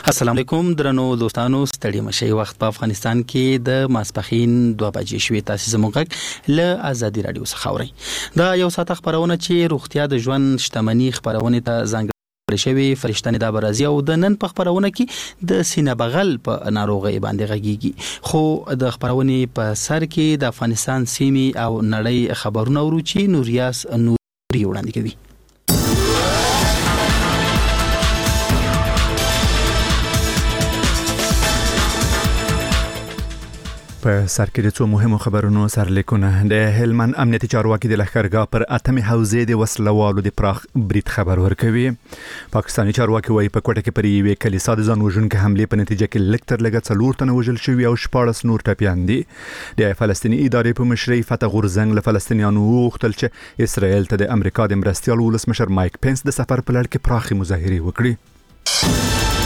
السلام علیکم درنو دوستانو، ستړي مشي. وخت په افغانستان کې د ماسپخین 2 بجې شوې. تاسو زموږ له آزادي رادیو څخه اورئ. دا یو ساعت خبرونه چې روغتیا د ژوند شتمنۍ خبرونه ته ځانګړې شوی. فرشتنه د برازي او د نن په خبرونه کې د سینه بغل په ناروغي باندې غږیږي. خو د خبرونه په سر کې د افغانستان سیمې او نړۍ خبرونه ورو چې نوریاس نوري وړاندې کوي. په سر کې د څو مهمو خبرونو سرلیکونه. د هلمند امنیتي چارواکي د لښکرګاه پر اتمې حوزې د وسلوالو د پراخ برید خبر ورکوي. پاکستاني چارواکي وايي په کوټه کې پر یوې کلیسا د ځان وژونکو حملې په نتیجه کې لږ تر لږه 4 تنه وژل شوي او 14 نور ټپیان دي. د فلسطیني ادارې په مشرۍ فتح غورزنګ له فلسطینیانو وغوښتل چې اسرائیل ته د امریکا د مرستیال ولسمشر مایک پنس د سفر په لړ کې پراخې مظاهرې وکړي.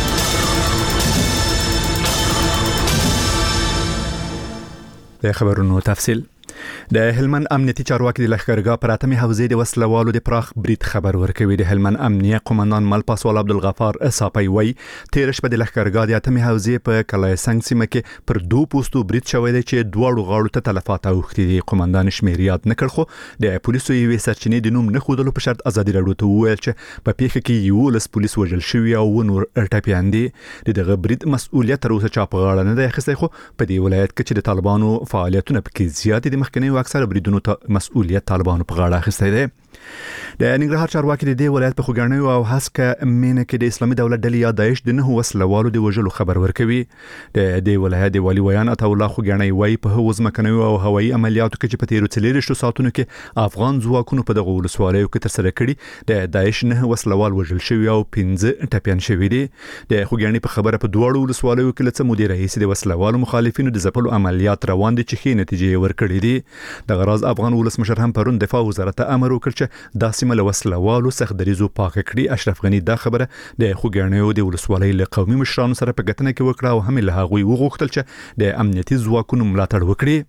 د خبرونو تفصیل. د هلمند امنیتي چارواکي د لښکرګاه پر اتمې حوزې د وسلوالو د پراخ برید خبر ورکوي. د هلمند امنیه قومندان مل پاسوال عبدالغفار صافی وایي تیر شپه د لښکرګاه د اتمې حوزې په کلای سنگ سیمه کې پر 2 پوستو برید شوی دی چې دواړو غاړو ته تلفات اوښتي دي. قومندان شمیر یاد نکړ، خو د پولیسو یوې سرچینې د نوم نه ښودلو په شرط آزادي راډیو ته وویل چې په پیښه کې 11 پولیس وژل شوي او نور ټپیان دي. دغه برید مسؤلیت تر اوسه چا په غاړه نه دی اخیستی، خو په دې ولایت کې چې د طالبانو فعالیتونه پکې زیات دي، مخکنی اکثر بریدونو ته مسؤلیت طالبانو په غاړه اخیستی دی. د ننګرهار چارواکي د دې ولایت په خوګڼیو او هسکه مینه کې د اسلامي دولت ډلې یا داعش د 9 وسلوالو د وژلو خبر ورکوي. د دې ولایت د والي ویان عطا الله خوګڼی وایي په هغو ځمکنیو او هوایي عملیاتو کې چې په تیرو 40 ساعتونو کې افغان ځواکونو په دغه ولسوالیو کې ترسره کړي د داعش 9 وسلوال وژل شوي او 15 ټپیان شوي دي. د خوګڼی په خبره په دوړو ولسوالیو کې لڅ مدیر رئیس د وسلوالو مخالفینو د ځپلو عملیات روان دي چې ښې نتیجې ورکړي دي. د غراز افغان ولسمشر هم پرون دفاع وزارت ته امر وکړ چې دا سیمه له وسلوالو سخت دریزو پاک کړي. اشرف غنی دا خبره د خوګڼیو د ولسوالۍ له قومي مشرانو سره په ګټنه کې وکړه او هم له هغوی وغوښتل چې د امنیتي ځواکونو ملاتړ وکړي.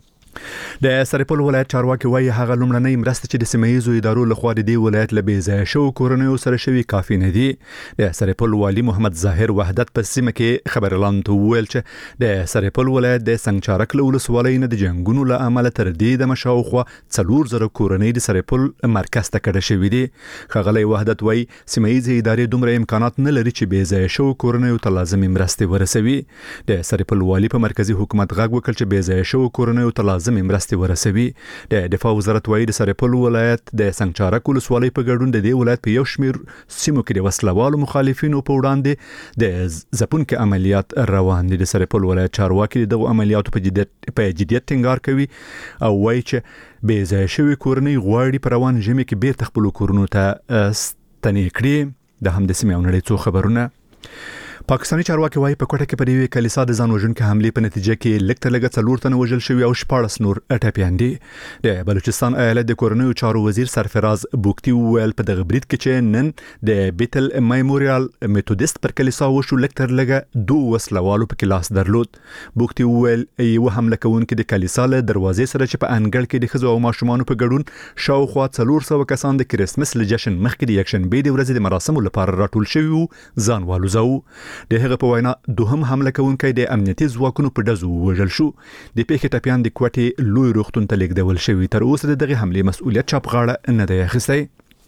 د سرپل ولایت چارواکي وايي هغه لومړنۍ مرسته چې د سیمه‌یزو ادارو لخوا د دې ولایت له بې ځایه شوو کورنیو سره شوي کافي نه دي. د سرپل والي محمد ظاهر وحدت په سیمه کې خبر اعلان ته وویل چې د سرپل ولایت د سنگچارک له ولسوالۍ نه د جنگونو له امله تر دې د مشاوخوا 4,000 کورنۍ د سرپل مرکز ته کډه شوي دي. ښاغلی وحدت وايي سیمه‌یزې ادارې دومره امکانات نه لري چې بې ځایه شوو کورنیو ته لازمي مرستې ورسوي. د سرپل والي په مرکزی حکومت غږ وکړ چې بې ځایه شوو کورنیو ته لازمي مرستې ورسوي. د دفاع وزارت وايي د سرپل ولایت د سنگچارک ولسوالۍ په ګډون د دې ولایت په یو شمیر سیمو کې د وسلوالو مخالفینو په وړاندې د ځپونکو عملیات روان دي. د سرپل ولایت چارواکي دغه عملیاتو په جدیت ټینګار کوي او وايي چې بې ځایه شوي کورنۍ غواړي په روان ژمي کې بیرته خپلو کورونو ته ستنې کړي. د هم د سیمې او نړۍ څو خبرونه. پاکستاني چارواکي وايي په کوټه کې پر یوې کلیسا د ځان وژونکو حملې په نتیجه کې لږ تر لږه 4 تنه وژل شوي او 14 نور ټپیان دي. د بلوچستان ایالت د کورنیو چارو وزیر سرفراز بوکتی وویل په دغه برید کې چې نن د بیتل میموریال میتودست پر کلیسا وشو لږ تر لږه 2 وسلوالو په لاس درلود. بوکتی وویل یو حمله کوونکي د کلیسا له دروازې سره چې په انګړ کې د ښځو او ماشومانو په ګډون شاوخوا 400 کسان د کریسمس له جشن مخکې د یکشنبې د ورځې د مراسمو لپاره راټول شوي وو ځان والوزاوه. د هغه په وینا دوهم حمله کوونکی د امنیتي ځواکونو په ډزو وژل شو. د پیښې ټپیان د کوټې لوی روغتون ته لیږدول شوي. تر اوسه د دغه حملې مسؤلیت چا په غاړه نه دی اخیستی.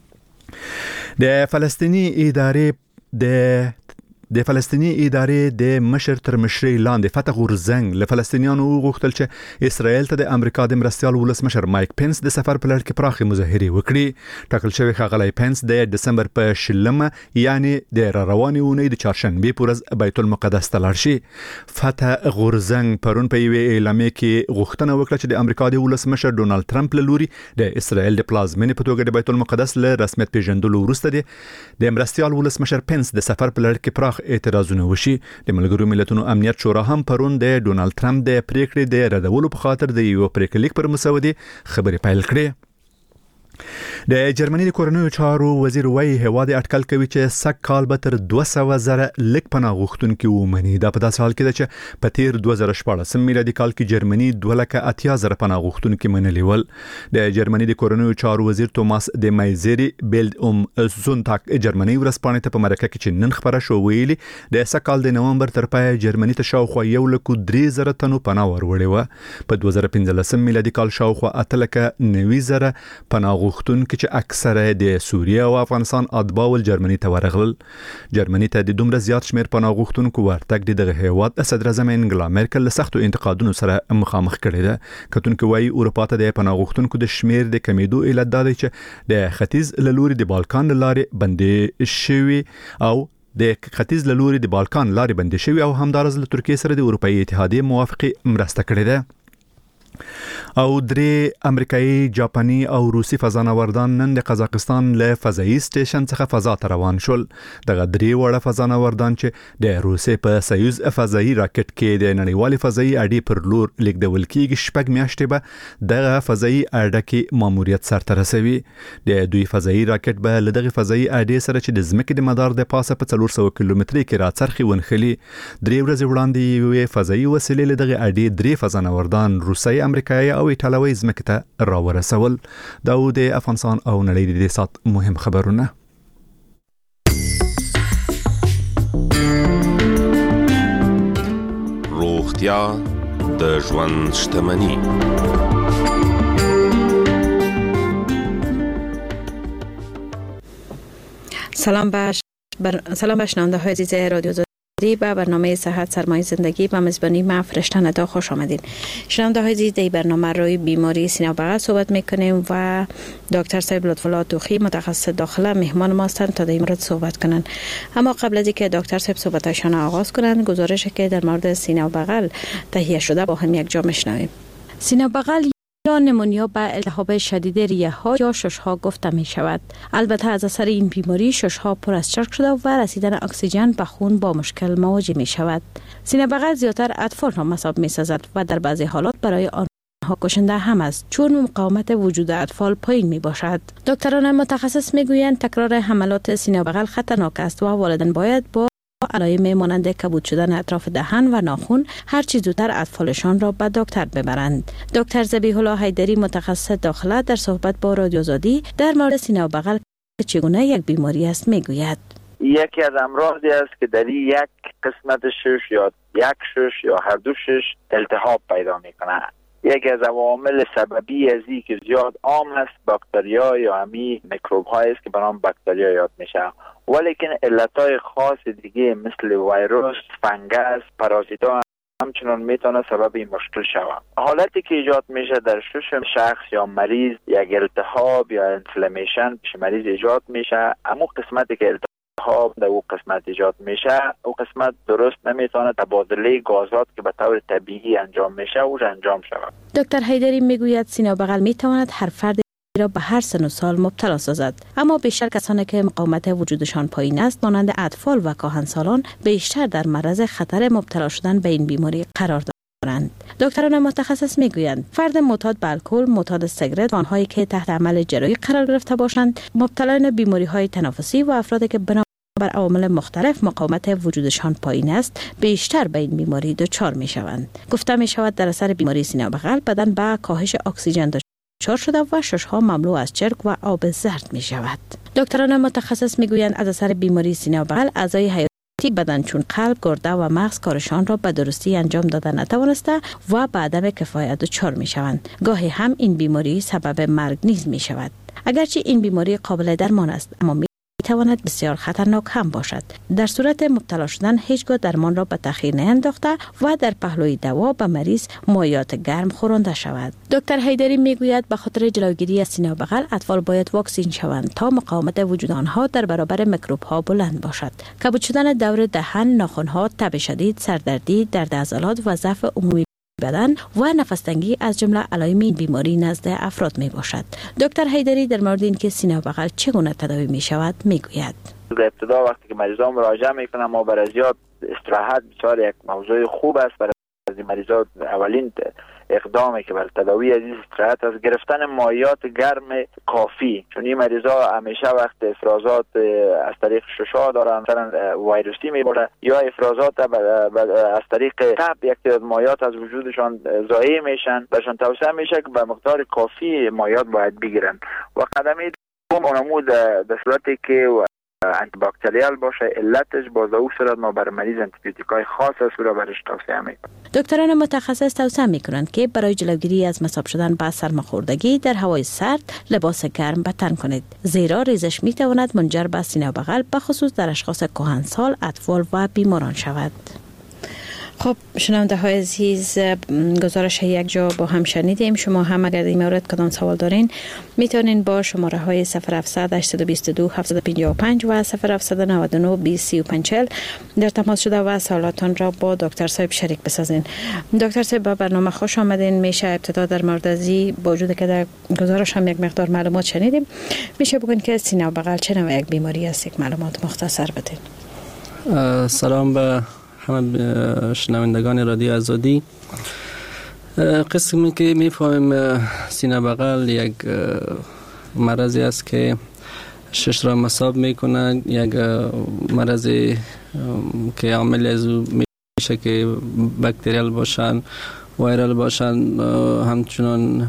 د فلسطینی ادارې د مشر تر مشرۍ لاندې فتح غورزنګ له فلسطینیانو وغوښتل چې اسرائیل ته د امریکا د مرستیال ولسمشر مایک پنس د سفر په لړ کې پراخې مظاهرې وکړي. ټاکل شوی ښاغلی پنس د دسمبر په 20 یعنی د روانې اونۍ د چهارشنبې په ورځ بیت المقدس ته لاړ شي. فتح غورزنګ پرون په یوې اعلامیه کې غوښتنه وکړه چې د امریکا د ولسمشر ډونالد ټرمپ له لوري د اسرائیل د پلازمینې په توګه د بیت المقدس له رسمیت پیژندلو وروسته د مرستیال ولسمشر پنس د سفر په لړ کې پراخ اعتراضونه وشي. د ملګرو ملتونو امنیت شورا هم پرون د ډونالد ټرمپ د پریکړې د ردولو په خاطر د یو پریکړلیک پر مسودې خبرې پیل کړې. د جرمني د کورنیو چارو وزیر وایي هواد اټکل کوي چې سږ کال به تر 200,000 لیک پناه غوښتونکي ومني. دا په داسې حال کې ده چې په تیر 2014 میلادي کال کې جرمني 280,000 پناه غوښتونکي منلي ول. د جرمني د کورنیو چارو وزیر توماس د مایزری بیلډ زونتاګ جرمني ورسپانې ته په مرکه کې چې نن خبره شو ویلي د سږ کال د نومبر تر پای جرمني ته شاوخوا 1,300,000 تنو پناه ورولې و. په 2015 میلادي کال شاوخوا 8,90,000 پناه غوښتونکي چې اکثره د سوریه او افغانستان اتباع جرمني ته ورغلل. جرمني ته د دومره زیات شمیر پناه غوښتونکو ورتګ دغه هیواد صدر اعظم انګلا مارکل له سختو انتقادونو سره مخامخ کړي ده. کتونکو وايي اروپا ته د پناه غوښتونکو د شمیر د کمیدو علت دا دی چې د ختیځ لوري د بالکان لارې بندې شوي او د ختیځ لوري د بالکان لارې بندې شوي او همدارس له ترکیه سره د اروپאי اتحادیه موافقه مرسته کړې ده. او درې امریکایي، جاپاني او روسي فضانوردان نن د قزاقستان له فضایي سټیشن څخه فضا ته روان شول. دغه درې وړه فضانوردان چې د روسي په سویوز فضایي راکټ کې د نړیوالې فضایي اډې پر لور لیږدول کېږي، شپږ میاشتې به دغه فضایي اډه کې ماموریت سرته رسوي. د دوی فضایي راکټ به له دغه فضایي اډې سره چې د ځمکې د مدار د پاسه په 400 کیلومتري کې راڅرخي ونخلي. درې ورځې وړاندې یوې فضایي وسیلې له دغه اډې درې فضانوردان روسي، امریکایي او ایټالوي ځمکې ته راورسول. دا د افغانستان او نړۍ د سات مهم خبرونه. روغتیا د ژوند شتمني. سلام شنونده های عزیز رادیو زادی به برنامه صحت سرمایه زندگی به میزبانی من فرشته ندا خوش آمدین. شنونده های عزیز، در برنامه روی بیماری سینه و بغل صحبت میکنیم و دکتر صاحب لطفالله توخی متخصص داخله مهمان ما هستند تا در این مورد صحبت کنند. اما قبل از اینکه دکتر صاحب صحبتشان آغاز کنند، گزارشی که در مورد سینه و بغل تهیه شده با هم یک جا میشنویم. سینه و بغل یا نمونیا به التهاب شدید ریه ها یا ششها گفته می شود. البته از اثر این بیماری ششها پر از چرک شده و رسیدن اکسیژن به خون با مشکل مواجه می شود. سینه بغل زیادتر اطفال را مصاب می سازد و در بعضی حالات برای آنها کشنده هم است، چون مقاومت وجود اطفال پایین می باشد. دکتران متخصص می گویند تکرار حملات سینه بغل خطرناک است و والدین باید با علائم مانند کبود شدن اطراف دهن و ناخن هر چه زودتر اطفالشان را به دکتر ببرند. دکتر ذبیح الله حیدری متخصص داخله در صحبت با رادیو زادی در مورد سینه و بغل که چگونه یک بیماری است میگوید. یکی از امراضی است که در یک قسمت شش یا یک شش یا هر دو شش التهاب پیدا میکنه. یکی از عوامل سببی از این که زیاد عام است باکتریا یا همی میکروب های است که به نام باکتریا یاد میشه. ولیکن علتهای خاص دیگه مثل ویروس، فنگس، پارازیتا همچنان میتونه سبب این مشکل شود. حالتی که ایجاد میشه در شش شخص یا مریض یک التهاب یا انفلامیشن پیش مریض ایجاد میشه. اما قسمتی که التهاب در او قسمت ایجاد میشه، او قسمت درست نمیتونه تبادله گازات که به طور طبیعی انجام میشه او انجام شود. دکتر حیدری میگوید سینه و بغل میتواند هر فرد را به هر سن و سال مبتلا سازد، اما بیشتر کسانی که مقاومت وجودشان پایین است مانند اطفال و کهنسالان بیشتر در معرض خطر مبتلا شدن به این بیماری قرار دارند. دکتران متخصص میگویند فرد معتاد به الکل، معتاد سیگرت و آنهایی که تحت عمل جراحی قرار گرفته باشند، مبتلایان بیماری‌های تنفسی و افرادی که بر عوامل مختلف مقاومت وجودشان پایین است بیشتر به این بیماری دچار میشوند. گفته میشود در اثر بیماری سینه و بغل بدن به کاهش اکسیژن دچار شده و ششها مملو از چرک و آب زرد می شود. دکتران متخصص می گویند از اثر بیماری سینه و بغل اعضای حیاتی بدن چون قلب، گرده و مغز کارشان را به درستی انجام دادن نتوانسته و به عدم کفایت دچار می شوند. گاهی هم این بیماری سبب مرگ نیز می شود. اگرچه این بیماری قابل درمان است، اما می تواند بسیار خطرناک هم باشد. در صورت مبتلا شدن هیچگاه درمان را به تأخیر نینداخته و در پهلوی دوا به مریض مایعات گرم خورانده شود. دکتر حیدری میگوید به خاطر جلوگیری از سینه و بغل اطفال باید واکسین شوند تا مقاومت وجود آنها در برابر میکروب ها بلند باشد. کبود شدن دور دهن، ناخن‌ها، تب شدید، سردردی، درد عضلات و ضعف عمومی بدن و نفس‌تنگی از جمله علائم این بیماری نزد افراد می باشد. دکتر حیدری در مورد اینکه سینه و بغل چگونه تداوی می شود می گوید. در ابتدا وقتی که مریضان مراجعه میکنن ما برای زیاد استراحت بسیار یک موضوع خوب است برای مریضان. اولین اقدامی که برای تداوی از این استراحت از گرفتن مایعات گرم کافی، چون این مریضا همیشه وقت افرازات از طریق ششا دارن، مثلا ویروسی میبره یا افرازات از طریق تب یک تعداد مایعات از وجودشان ضایع میشن، برشان توصیه میشه که به مقدار کافی مایعات باید بگیرن. و قدمی دوم اونمود در صورتی که آنتی باکتریال باشه، علتش باز او صورت ما بر مریض آنتیبیوتیکای خاص است رو برش توصیه میکنیم. دکتران متخصص توصیه میکنند که برای جلوگیری از مصاب شدن به سرماخوردگی در هوای سرد لباس گرم به تن کنید، زیرا ریزش میتواند منجر به سینه و بغل به خصوص در اشخاص کهنسال، اطفال و بیماران شود. خب شنونده های عزیز، گزارش یک جا با هم شنیدیم. شما هم اگر این مورد کدام سوال دارین میتونین با شماره های 0700 822 755 و 0799 2035 در تماس شده و سوالاتان را با دکتر صاحب شریک بسازین. دکتر صاحب به برنامه خوش آمدین. میشه ابتدا در مورد ازی با وجود که در گزارش هم یک مقدار معلومات شنیدیم، میشه بگین که سینه و بغل چه نوع یک بیماری است؟ یک معلومات مختصر بدین. سلام به همه شنوندگان رادیو آزادی. قسمی که میفهمیم سینه بغل یک مرضی است که شش را مصاب میکنه، یک مرضی که عامل از او میشه که باکتریال باشن، ویرال باشن، همچنان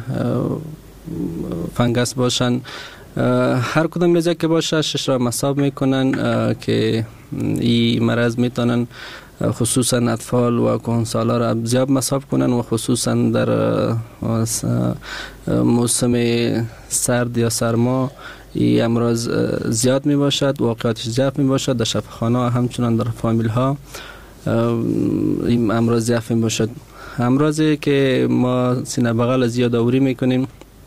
فنگس باشن، هر کدام از که باشه شش را مصاب میکنن که این مرض میتونن خصوصا اطفال و کهنسالا را زیاد مصاب کنن و خصوصا در موسم سرد یا سرما این امراض زیاد می باشد، واقعاتش زیاد می باشد. در شفاخانه همچنان در فامیل ها این امراض زیاد می باشد. امراضی که ما سینه بغل زیاد آوری می کنیم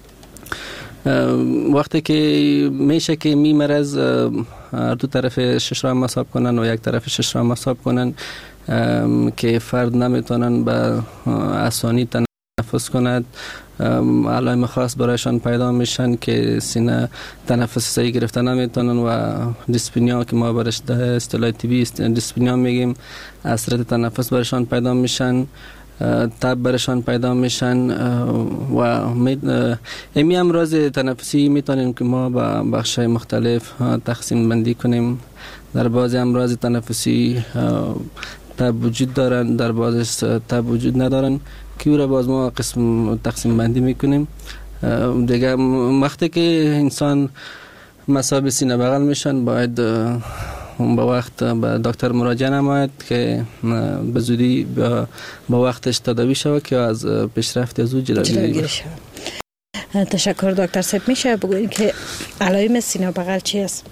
وقتی که میشه که می مرض دو طرف شش را مصاب کنن و یک طرف شش را مصاب کنن که فرد نمیتونن به آسانی تنفس کند، علائم خاص برایشان پیدا میشن که سینه تنفس صحیح گرفته نمیتونن و دیسپنیا که ما برش در اصطلاح طبی دیسپنیا میگیم، اثرات تنفس برایشان پیدا میشن، تب برشان پیدا میشن و امی امراض تنفسی میتونیم که ما با بخش‌های مختلف تقسیم بندی کنیم. در بعضی امراض تنفسی تب وجود دارن، در بعضی تب وجود ندارن که او را باز ما قسم تقسیم بندی میکنیم. دیگه وقتی که انسان مصاب سینه بغل میشن باید با وقت به دکتر مراجعه نماید که به زودی با وقتش تداوی شود که از پیشرفت از او جلوگیری شود. تشکر دکتر صاحب. میشه بگویید که علائم سینه بغل چی است؟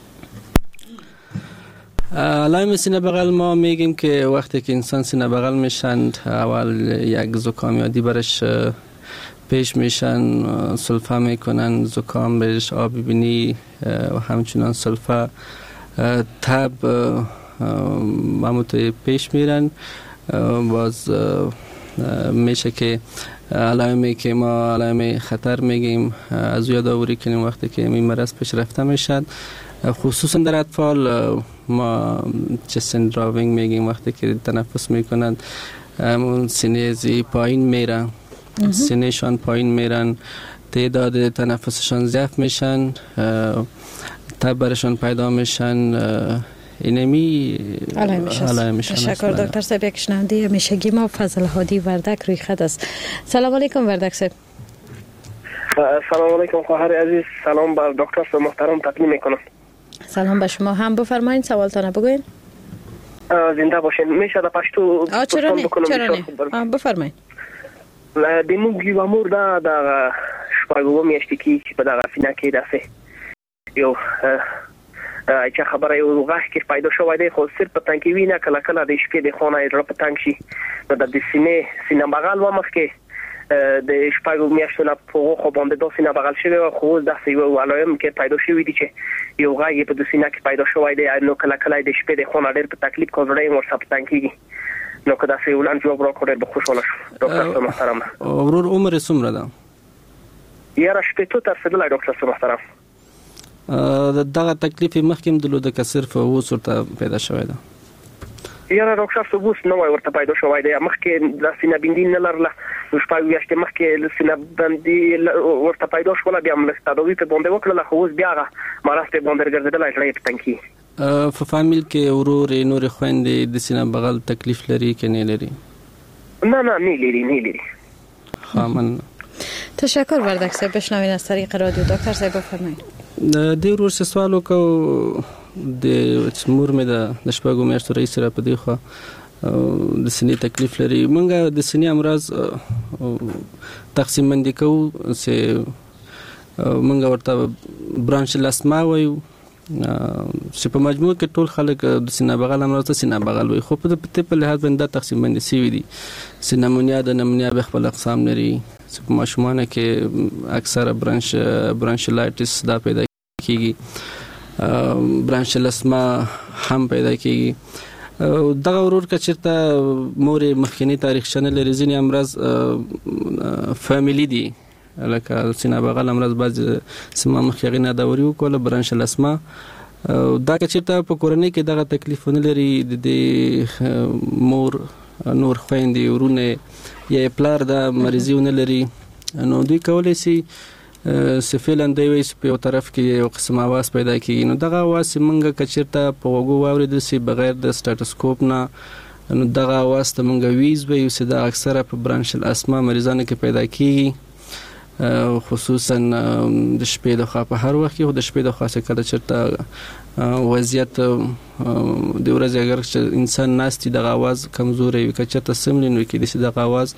علائم سینه بغل ما میگیم که وقتی که انسان سینه بغل میشن اول یک زکام یادی برش پیش میشن، سلفه میکنن، زکام برش، آب بینی و همچنان سلفه، تب همونطور پیش میرن. باز میشه که علائمی که ما علائم خطر میگیم از یادآوری کنیم وقتی که این مرض پیش رفته میشد، خصوصا در اطفال ما چست سندراوینگ میگیم، وقتی که تنفس میکنند همون سینه زی پایین میرن، سینه شان پایین میرن، تعداد تنفسشان ضعف میشن، تب برشان پیدا میشن، اینمی علائمشان. تشکر دکتر صاحب. یک شنونده همیشگی ما فضل هادی وردک روی خط است. سلام علیکم وردک صاحب. سلام علیکم خواهر عزیز، سلام بر دکتر صاحب محترم تقدیم میکنم. سلام به شما هم. بفرمایید سوالتان بگوین. زنده باشین. میشه در پشتو چرا نه بفرمایید. دموگی و مورده در شپاگو میشتی که به در سینه که دسته یو چه خبره یو غاش که پیدا شوی خو صرف پتنګ وینه کله کله د شپې د خونه را پتنګ شي د سینه بغل و مخ کې د شپږو میاشتو نه په خو باندې د سینه بغل شوی خو د سیو علائم کې پیدا شوی دي چې یو غاګ په د سینه کې پیدا شوی دی نو کله کله د شپې د خونه ډېر په تکلیف کوي ور سره پتنګ کیږي نو کدا سی ولان جواب را کړی به خوشاله شو ډاکټر محترم. ورور عمر څومره ده؟ یاره شپې ته تر څه د ډاکټر محترم دغه تکلیف مخکیم دلته که صرف اوس ورته پیدا شوی ده؟ یاره ډاکټر صاحب اوس نو ورته پیدا شوی دی، مخکې د سینه بندین نه لرله شپږ میاشتې مخکې سینه بندي ورته پیدا شوله بیا موږ تداوی په باندې وکړله خو اوس بیا هغه مرض په باندې ګرځېدلی زړه یې په تنګ کېږي. په فامیل کې ورور نورې خویندې د سینه بغل تکلیف لري که نه لري؟ نه لري. خامن تشکر وردک صاحب. بشنوین از طریق رادیو. دکتر صاحب بفرمایید. د ورور څه سوال وکړو د مور مې د شپږو میاشتو رئیس را په دی خو د سینې تکلیف لري. مونږ د سینې امراض تقسیم بندي کوو چې مونږ ورته برانشل اسما وایو چې په مجموع کې ټول خلک د سینه بغل امراض ته سینه بغل وایي خو په لحاظ باندې تقسیم بندي شوي دي. سینمونیا د نمونیا به خپل اقسام لري چې په ماشومانو کې اکثره برانشلایټس دا پیدا کیږي، برانشل اسما هم پیدا کیږي. دغه ورور که چېرته مورې مخکینی تاریخ شنه لري ځینې امراض فامیلي دي لکه سینه بغل امراض بعض سما مخکې هغې نه داوري وکړله برانشل اسما دا که چېرته په کورنۍ کې دغه تکلیفونه لري د دې مور نور خویندې ورونه یا پلار دا مریضي ونه لري نو دوی کولی شي فعلا دی وایي چې په یو طرف کې یو قسم اواز پیدا کېږي نو دغه اواز چې موږ که چېرته په غوږو واورېدل شي بغیر د سټاټوسکوپ نه نو دغه اواز ته موږ ویز وایو چې دا اکثره په برانشل اسما مریضانو کې پیدا کېږي خصوصا د شپې د خوا په هر وخت کې خو د شپې د خوا چې کله چېرته وضعیت د ورځې اگر چې انسان ناست وي دغه اواز کمزوری وي که چېرته سملی نو کېدای شي دغه اواز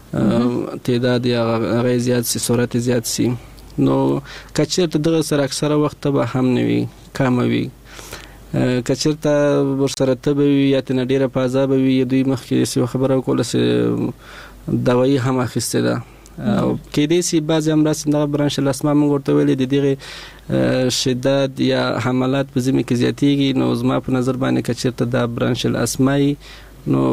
تعداد یا هغه زیات شي سرعت زیات شي نو که چېرته دغه سره اکثره وخت تبه هم نه وي کمه وي که چېرته ورسره تبه وي یا ترې نه ډېره په عذابه وي یا دوی مخکې یوه خبره وکړله چې دوایي هم اخیستې ده کېدای شي بعضې امراض دغه برانشل اسما موږ ورته ویلې د دغې شدت یا حملات په ژمي کې زیاتېږي نو زما په نظر باندې که چېرته دا برانشل اسما نو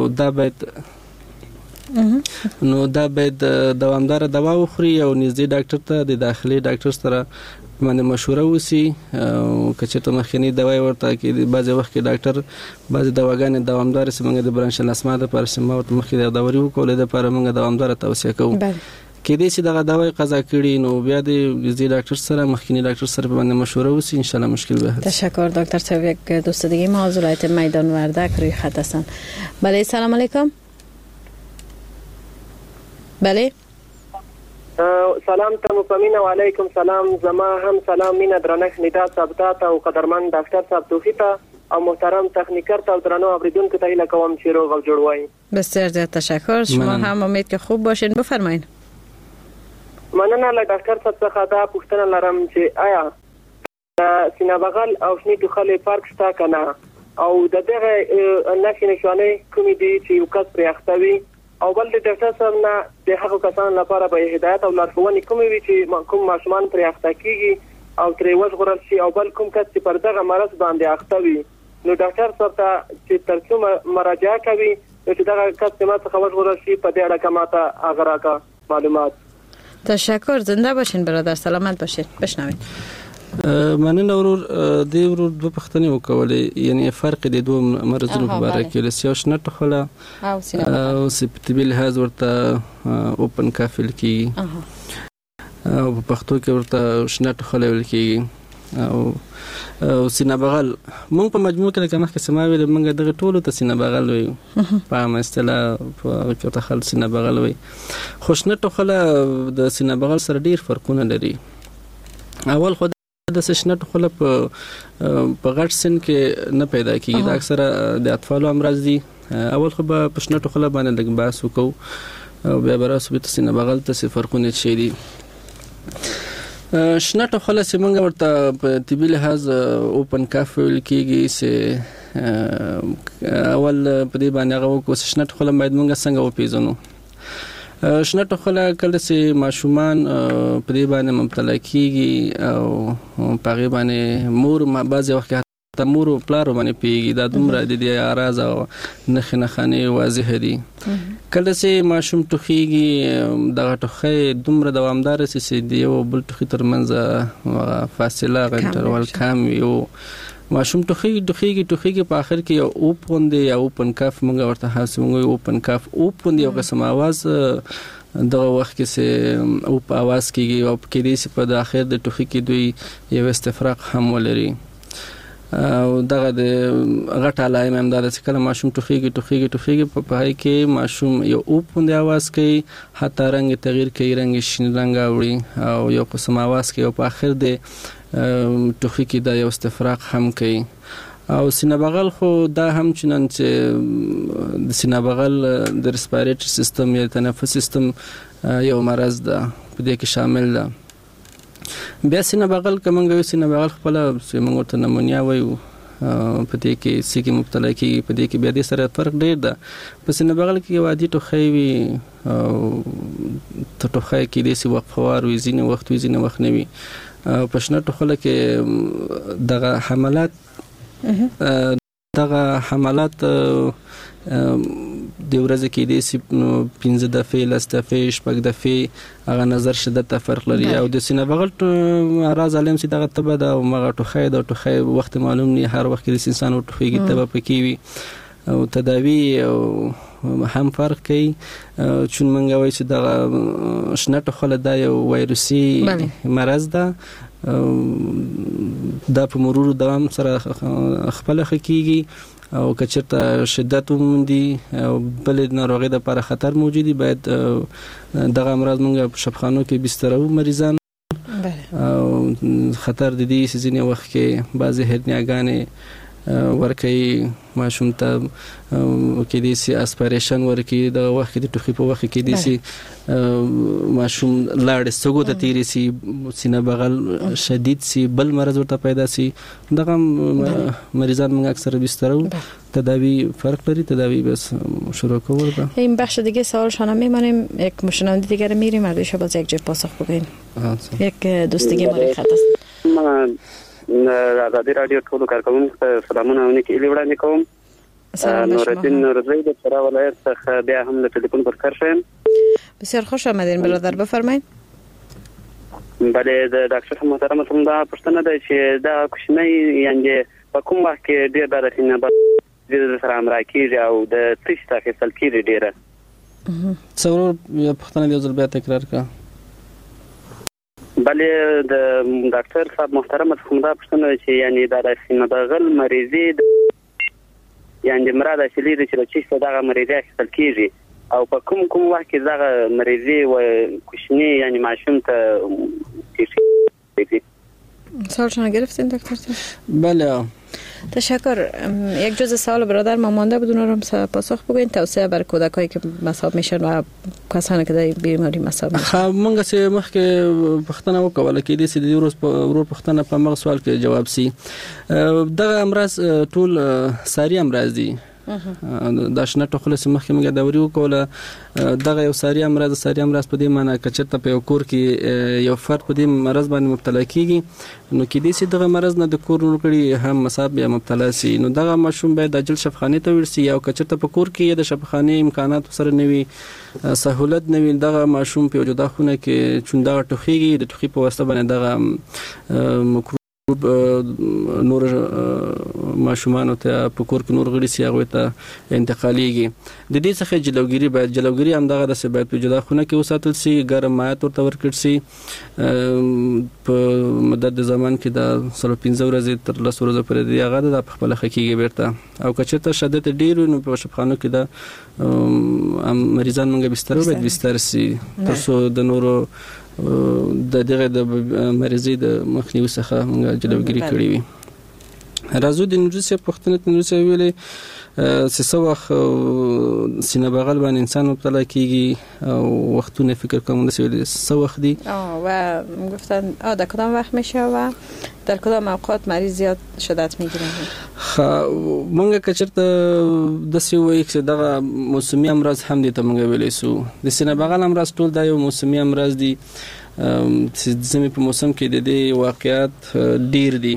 دا باید دوامداره دوا وخوري او نږدې ډاکټر ته د داخلي ډاکټر سره باندې مشوره وسی که چېرته مخکینی دوا ورته کې بعضې وخت کې ډاکټر بعضې دواګانې دوامداره چې موږ د برانشل اسما دپاره چې ما ورته مخکې د داوري وکړو د دپاره موږ دوامداره توصیه کوو کېدای شي دغه دوا قضا کړي نو بیا د نږدې ډاکټر سره مخکینی ډاکټر سره باندې مشوره وسی ان شاء الله مشکل به تشکر دکتر صاحب. یک دوست دیگه ما از ولایت میدان وردک روی خط هستن. بله سلام علیکم. بله سلام ته مفهمین و علیکم سلام. زما هم سلام مینه درنښت ندا صاحب ته او قدرمن ډاکټر صاحب توفیق ته او محترم تخنیکر ته او درنو اوریدونکو ته هیله کوم چې روغ او جوړ وای. بسیار زیاد تشکر. شما هم امید که خوب باشین. بفرمایید. مننه له ډاکټر صاحب څخه دا پوښتنه لرم چې آیا سینه بغل او شنی ټوخلې فرق شته که نه او د دغه نښې نښانې کومې دي چې یو کس پرې اخته وي او بل د ډاکټر صاحب نه د هغو کسانو لپاره به هدایت او لارښوونې کومې وي چې کوم ماشومان پرې اخته کېږي او ترې وژغورل شي او بل کوم کس چې پر دغه مرض باندې اخته وي نو ډاکټر صاحب ته چې تر څو مراجعه کوي نو چې دغه کس چې ما څخه وژغورل شي په دې اړه که ماته هغه راکړه معلومات. تشکر. زنده باشین برادر. سلامت باشین. بشنوید. مننه ورور. د ورور دوه پوښتنې وکولې یعنی فرق د دوه مرضونو په باره کې له سیاو شنه ټوخله او په طبي لحاظ ورته اوپن کاف ویل کېږي او په پښتو کې ورته شنه ټوخله ویل کېږي او سینه بغل مونږ په مجموع کې لکه مخکې سما ویل مونږ دغه ټولو ته سینه بغل وایو په عامه اصطلاح په هغه کې ورته خلک سینه بغل وایي خو شنه ټوخله د سینه بغل سره ډېر فرقونه لري. اول خو د شنه ټوخله په غټ سن کې نه پیدا کېږي دا اکثره د اطفالو امراض دي. اول خو به په شنه ټوخله باندې لږ بحث وکړو او بیا به راسو بېرته سینه بغل ته څه فرقونه څه دي. شنه ټوخله چې موږ ورته په طبي لحاظ اوپن کاف ویل کېږي چې اول په دې باندې هغه وکړو چې شنه ټوخله باید موږ څنګه وپېژنو. شنه ټوخله کله چې ماشومان په دې باندې مبتلا کېږي او په هغې باندې مور بعضې وخت کې حتی مور او پلار باندې پوهېږي دا دومره د دې اعراض او نښې نښانې واضحه دي. کله چې ماشوم ټوخېږي دغه ټوخی دومره دوامداره شي چې د یو بل ټوخي ترمنځ فاصله انټرول کم وي او ماشوم ټوخېږي په آخر کې یو اوپ غوندې یا اوپن کاف موږ ورته حاصل موږ اوپن کاف اوپ غوندې یو قسم اواز دغه وخت کې سه او په आवाज کېږي او کې دې په داخل د ټوخي کې دوی یو استفراغ هم ولري او دغه د غټ علائم هم دا چې کله ماشوم ټوخیږي په پای کې ماشوم یو اوپوند आवाज کوي حتی رنگ تغییر کوي رنگ شین رنگ اوړي او یو قسم आवाज کوي او په اخر د ټوخي کې دا یو استفراغ هم کوي او سینه بغل خو دا هم چې د سینه بغل د ریسپیریټری سیستم یا تنفس سیستم یو مرض ده په دې کې شامل ده بیا سینه بغل کومه سینه بغل خپل موږ ته نمونیا وایو په دې کې سګي مبتلا کی په دې کې بیا د سره فرق ډیر ده په سینه بغل کې وادي ټوخی وي او ټوخی کې د سی وقفوار وي ځینې وخت وي ځینې وخت نه وي په شنه ټوخله کې دغه حملات د ورځې کې د 15 دفعې لس دفعې شپږ دفعې هغه نظر شدت فرق لري او د سینه بغل راز علم سي دغه تبه دا او مغه ټوخی وخت معلوم نه هر وخت د انسان ټوخیږي تبه پکې وي او تداوی او هم فرق کوي چون منګه وای چې دغه شنه ټوخله دا یو وایروسي مرض ده دا په مرور دوام سره خپل خکېږي او کچرته شدت وموندي او بل ناروغي د لپاره خطر موجودي باید دغه امراض موږ په شفاخانو کې بستر او مریضان او خطر د دې سيزنې وخت کې بعضي هرنیاګانې ورکې ماشوم ته کې دي سي اسپیریشن ورکې د وخت د ټوخي په وخت کې دي سي ماشوم لاړ سګو ته تیری سي سینه بغل شدید سي بل مرض ورته پیدا سي دغه مریضان موږ اکثر بسترو تداوی فرق داری تداوی بس شروع کول با این بخش دیگه سوالشان هم میمانیم یک مشنونده دیگر میریم اردوش باز یک جای پاسخ بگوین یک دوست دیگه مالی خط است من آزادی رادیو ټولو کارکونکو ته سلامونه او نیکی وړاندې کوم نورالدین نورزی د فراه ولایت څخه بیا هم له ټلیفون پر کار شوم بسیار خوش آمدین برادر بفرمایید بله د ډاکټر محترم ته دا پوښتنه ده چې دا کوچنی یعنی په کوم وخت کې ډیر د سینه بغل سره امرا کیږي او د تشت اخیستل کیږي ډیره څورو پوښتنه د ځل بیا تکرار کا بله د ډاکټر صاحب محترم څخه دا پوښتنه چې یعنی د سینه بغل مریضي یعنی مراد اصلي د چې دغه مریضي اخیستل کیږي او په کوم وخت کې دغه مریضي و کوچنی یعنی ماشوم ته کیږي سوالشان گرفتین دکتر؟ بله تشکر. یک جزء سوال برادر ما مانده بود اونا رو هم پاسخ بگوین توصیه برای کودکایی که مصاب میشن و کسانی که در بیماری مصاب میشن. خب منگه سی مخکې پختنه وکوله کې دې سې د ورور پختنه په مغ سوال کې جواب سي دغه امراض ټول ساري امراض دي دا شنه ټوخله سمخ کې موږ دا وری وکوله دغه یو ساري امراض په دې معنی کچرته په یو کور کې یو فرد په دې مرض باندې مبتلا کیږي نو کې دې سي دغه مرض نه د کور نوکړي هم مصاب یا مبتلا سي نو دغه مشوم باید د اجل شفاخانه ته ورسي یا کچرته په کور کې د شفاخانه امکانات سره نوي سہولت نوي دغه مشوم په جدا خونه کې چون دغه ټوخيږي د ټوخي په واسطه باندې دغه نور ماشومان ته په کور کې نور غړي سي هغه ته انتقاليږي د دې څخه جلوګيري هم دغه د سبب په جدا خونه کې وساتل سي ګرم مایات ورته ورکړ سي په مدد زمان کې د 15 ورځې تر 10 ورځې پورې دی هغه د خپل حقيقي بیرته او کچته شدت ډیر نو په شفاخانو کې د مریضان منګه بستر باید بستر سي تر څو د نورو د دغه د مریضي د مخنیوي څخه موږ جلوګيري کړې وي راځو د نورسه پښتنه نورسه ویلې سسوخ سینه بغل باندې انسان مبتلا کیږي او وختونه فکر کوم د سوخ دي و گفتن در کدام وقت میشه و در کدام اوقات مریض زیاد شدت میگیره مونږ کچرته د سوي چې دغه موسمي امراض هم دي ته مونږ ویلې سو د سینه بغل امراض ټول د یو موسمي امراض دي چې زمي په موسم کې د دې واقعیت ډیر دي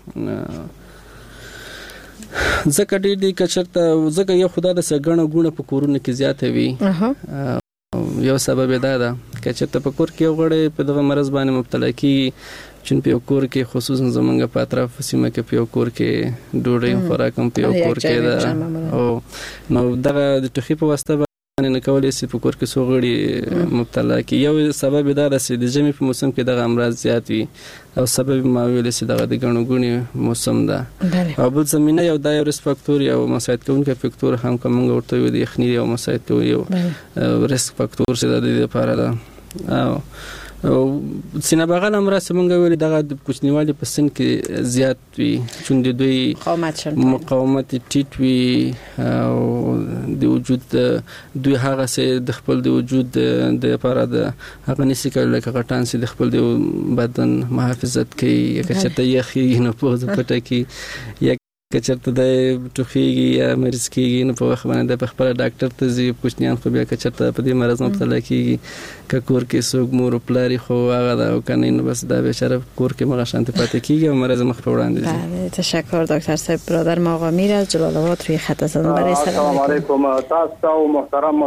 زکه ډیر دي کچرته زکه یو خدای د سګڼه ګونه په کورونه کې زیاته وي یو سبب دا ده کچرته په کور کې غړې په دغه مرض باندې مبتلا کی چون په کور کې خصوصا زمونږ په اطراف سیمه کې په کور کې ډوډۍ خوراک هم په کور کې ده او نو دغه د ټوخي په واسطه نه کولای شي په کور کې څو غړي مبتلا کی. یو سبب دا ده چې د ژمي په موسم کې دغه امراض زیات وي او سبب ما ویل چې دغه د غنو غونی موسم ده او بل زمينه یو د ریسک فاکتور یا مساعد کوونکی فاکتور هم کوم ورته وي د یخنۍ او مساعد کوي یو ریسک فاکتور چې د دې لپاره ده. او سینه بغل امراض څنګه ویل دغه د کوچنیوالي په سن کې زیات وي چې دوی مقاومت ټیټ وي او د وجود دوی هغه سه د خپل د وجود د لپاره د هغه نسی کولای کټان سي د خپل د بدن محافظت کوي یا کچته یخي نه پوز پټه کی یا کچرته د ټوخیږي یا مریض کیږي نو په وخت باندې د خپل ډاکټر ته ځي کوچنیان خو بیا کچرته په دې مرز مبتلا کیږي کور کې سوق مور پلاری خو هغه دا کنه نو بس دا بیچاره کور کې مغه شانت پاتې کیږي او مرز مخ په وړاندې. بله تشکر دکتر صاحب. برادر ما آقا میر از جلال آباد روی خط هستند. برای سلام علیکم تاسو محترم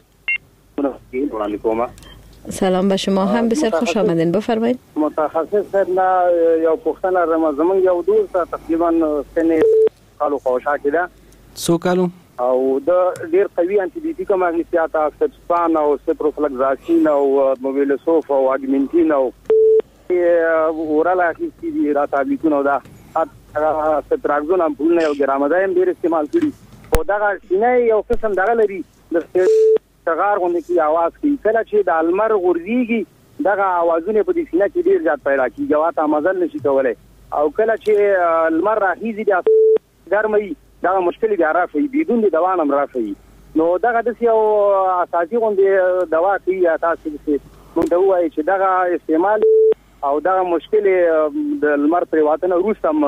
علیکم. سلام به شما هم بسیار خوش آمدین. بفرمایید. متخصص نه یو پښتنه رمضان یو دوست تقریبا سنه کالو خوشا کړه سو کالو او د ډیر قوي انټي بیوټیک ماګنیسیات اکسپسپان او سپروفلکزاسین او موبیلسوف او اګمنټین او اوراله هیڅ دي راتابلیکونه دا ستراګزون هم بل نه یو ګرامدایم ډیر استعمال کړي او دا شینه یو قسم دغه لري د څنګه غونډه کی आवाज کوي کله چې د المر غورځيږي دغه आवाजونه په دې سینه کې ډیر زیات پیدا کیږي واته مزل نشي کولای او کله چې المر راخیږي د ګرمي دا مشکل بیا راځي بدون د دوا نم راځي نو دغه د یو اساسي غونډه دوا کوي تاسو چې موږ دا وایي چې دغه استعمال او دغه مشکل د المر پر واتنه روستم.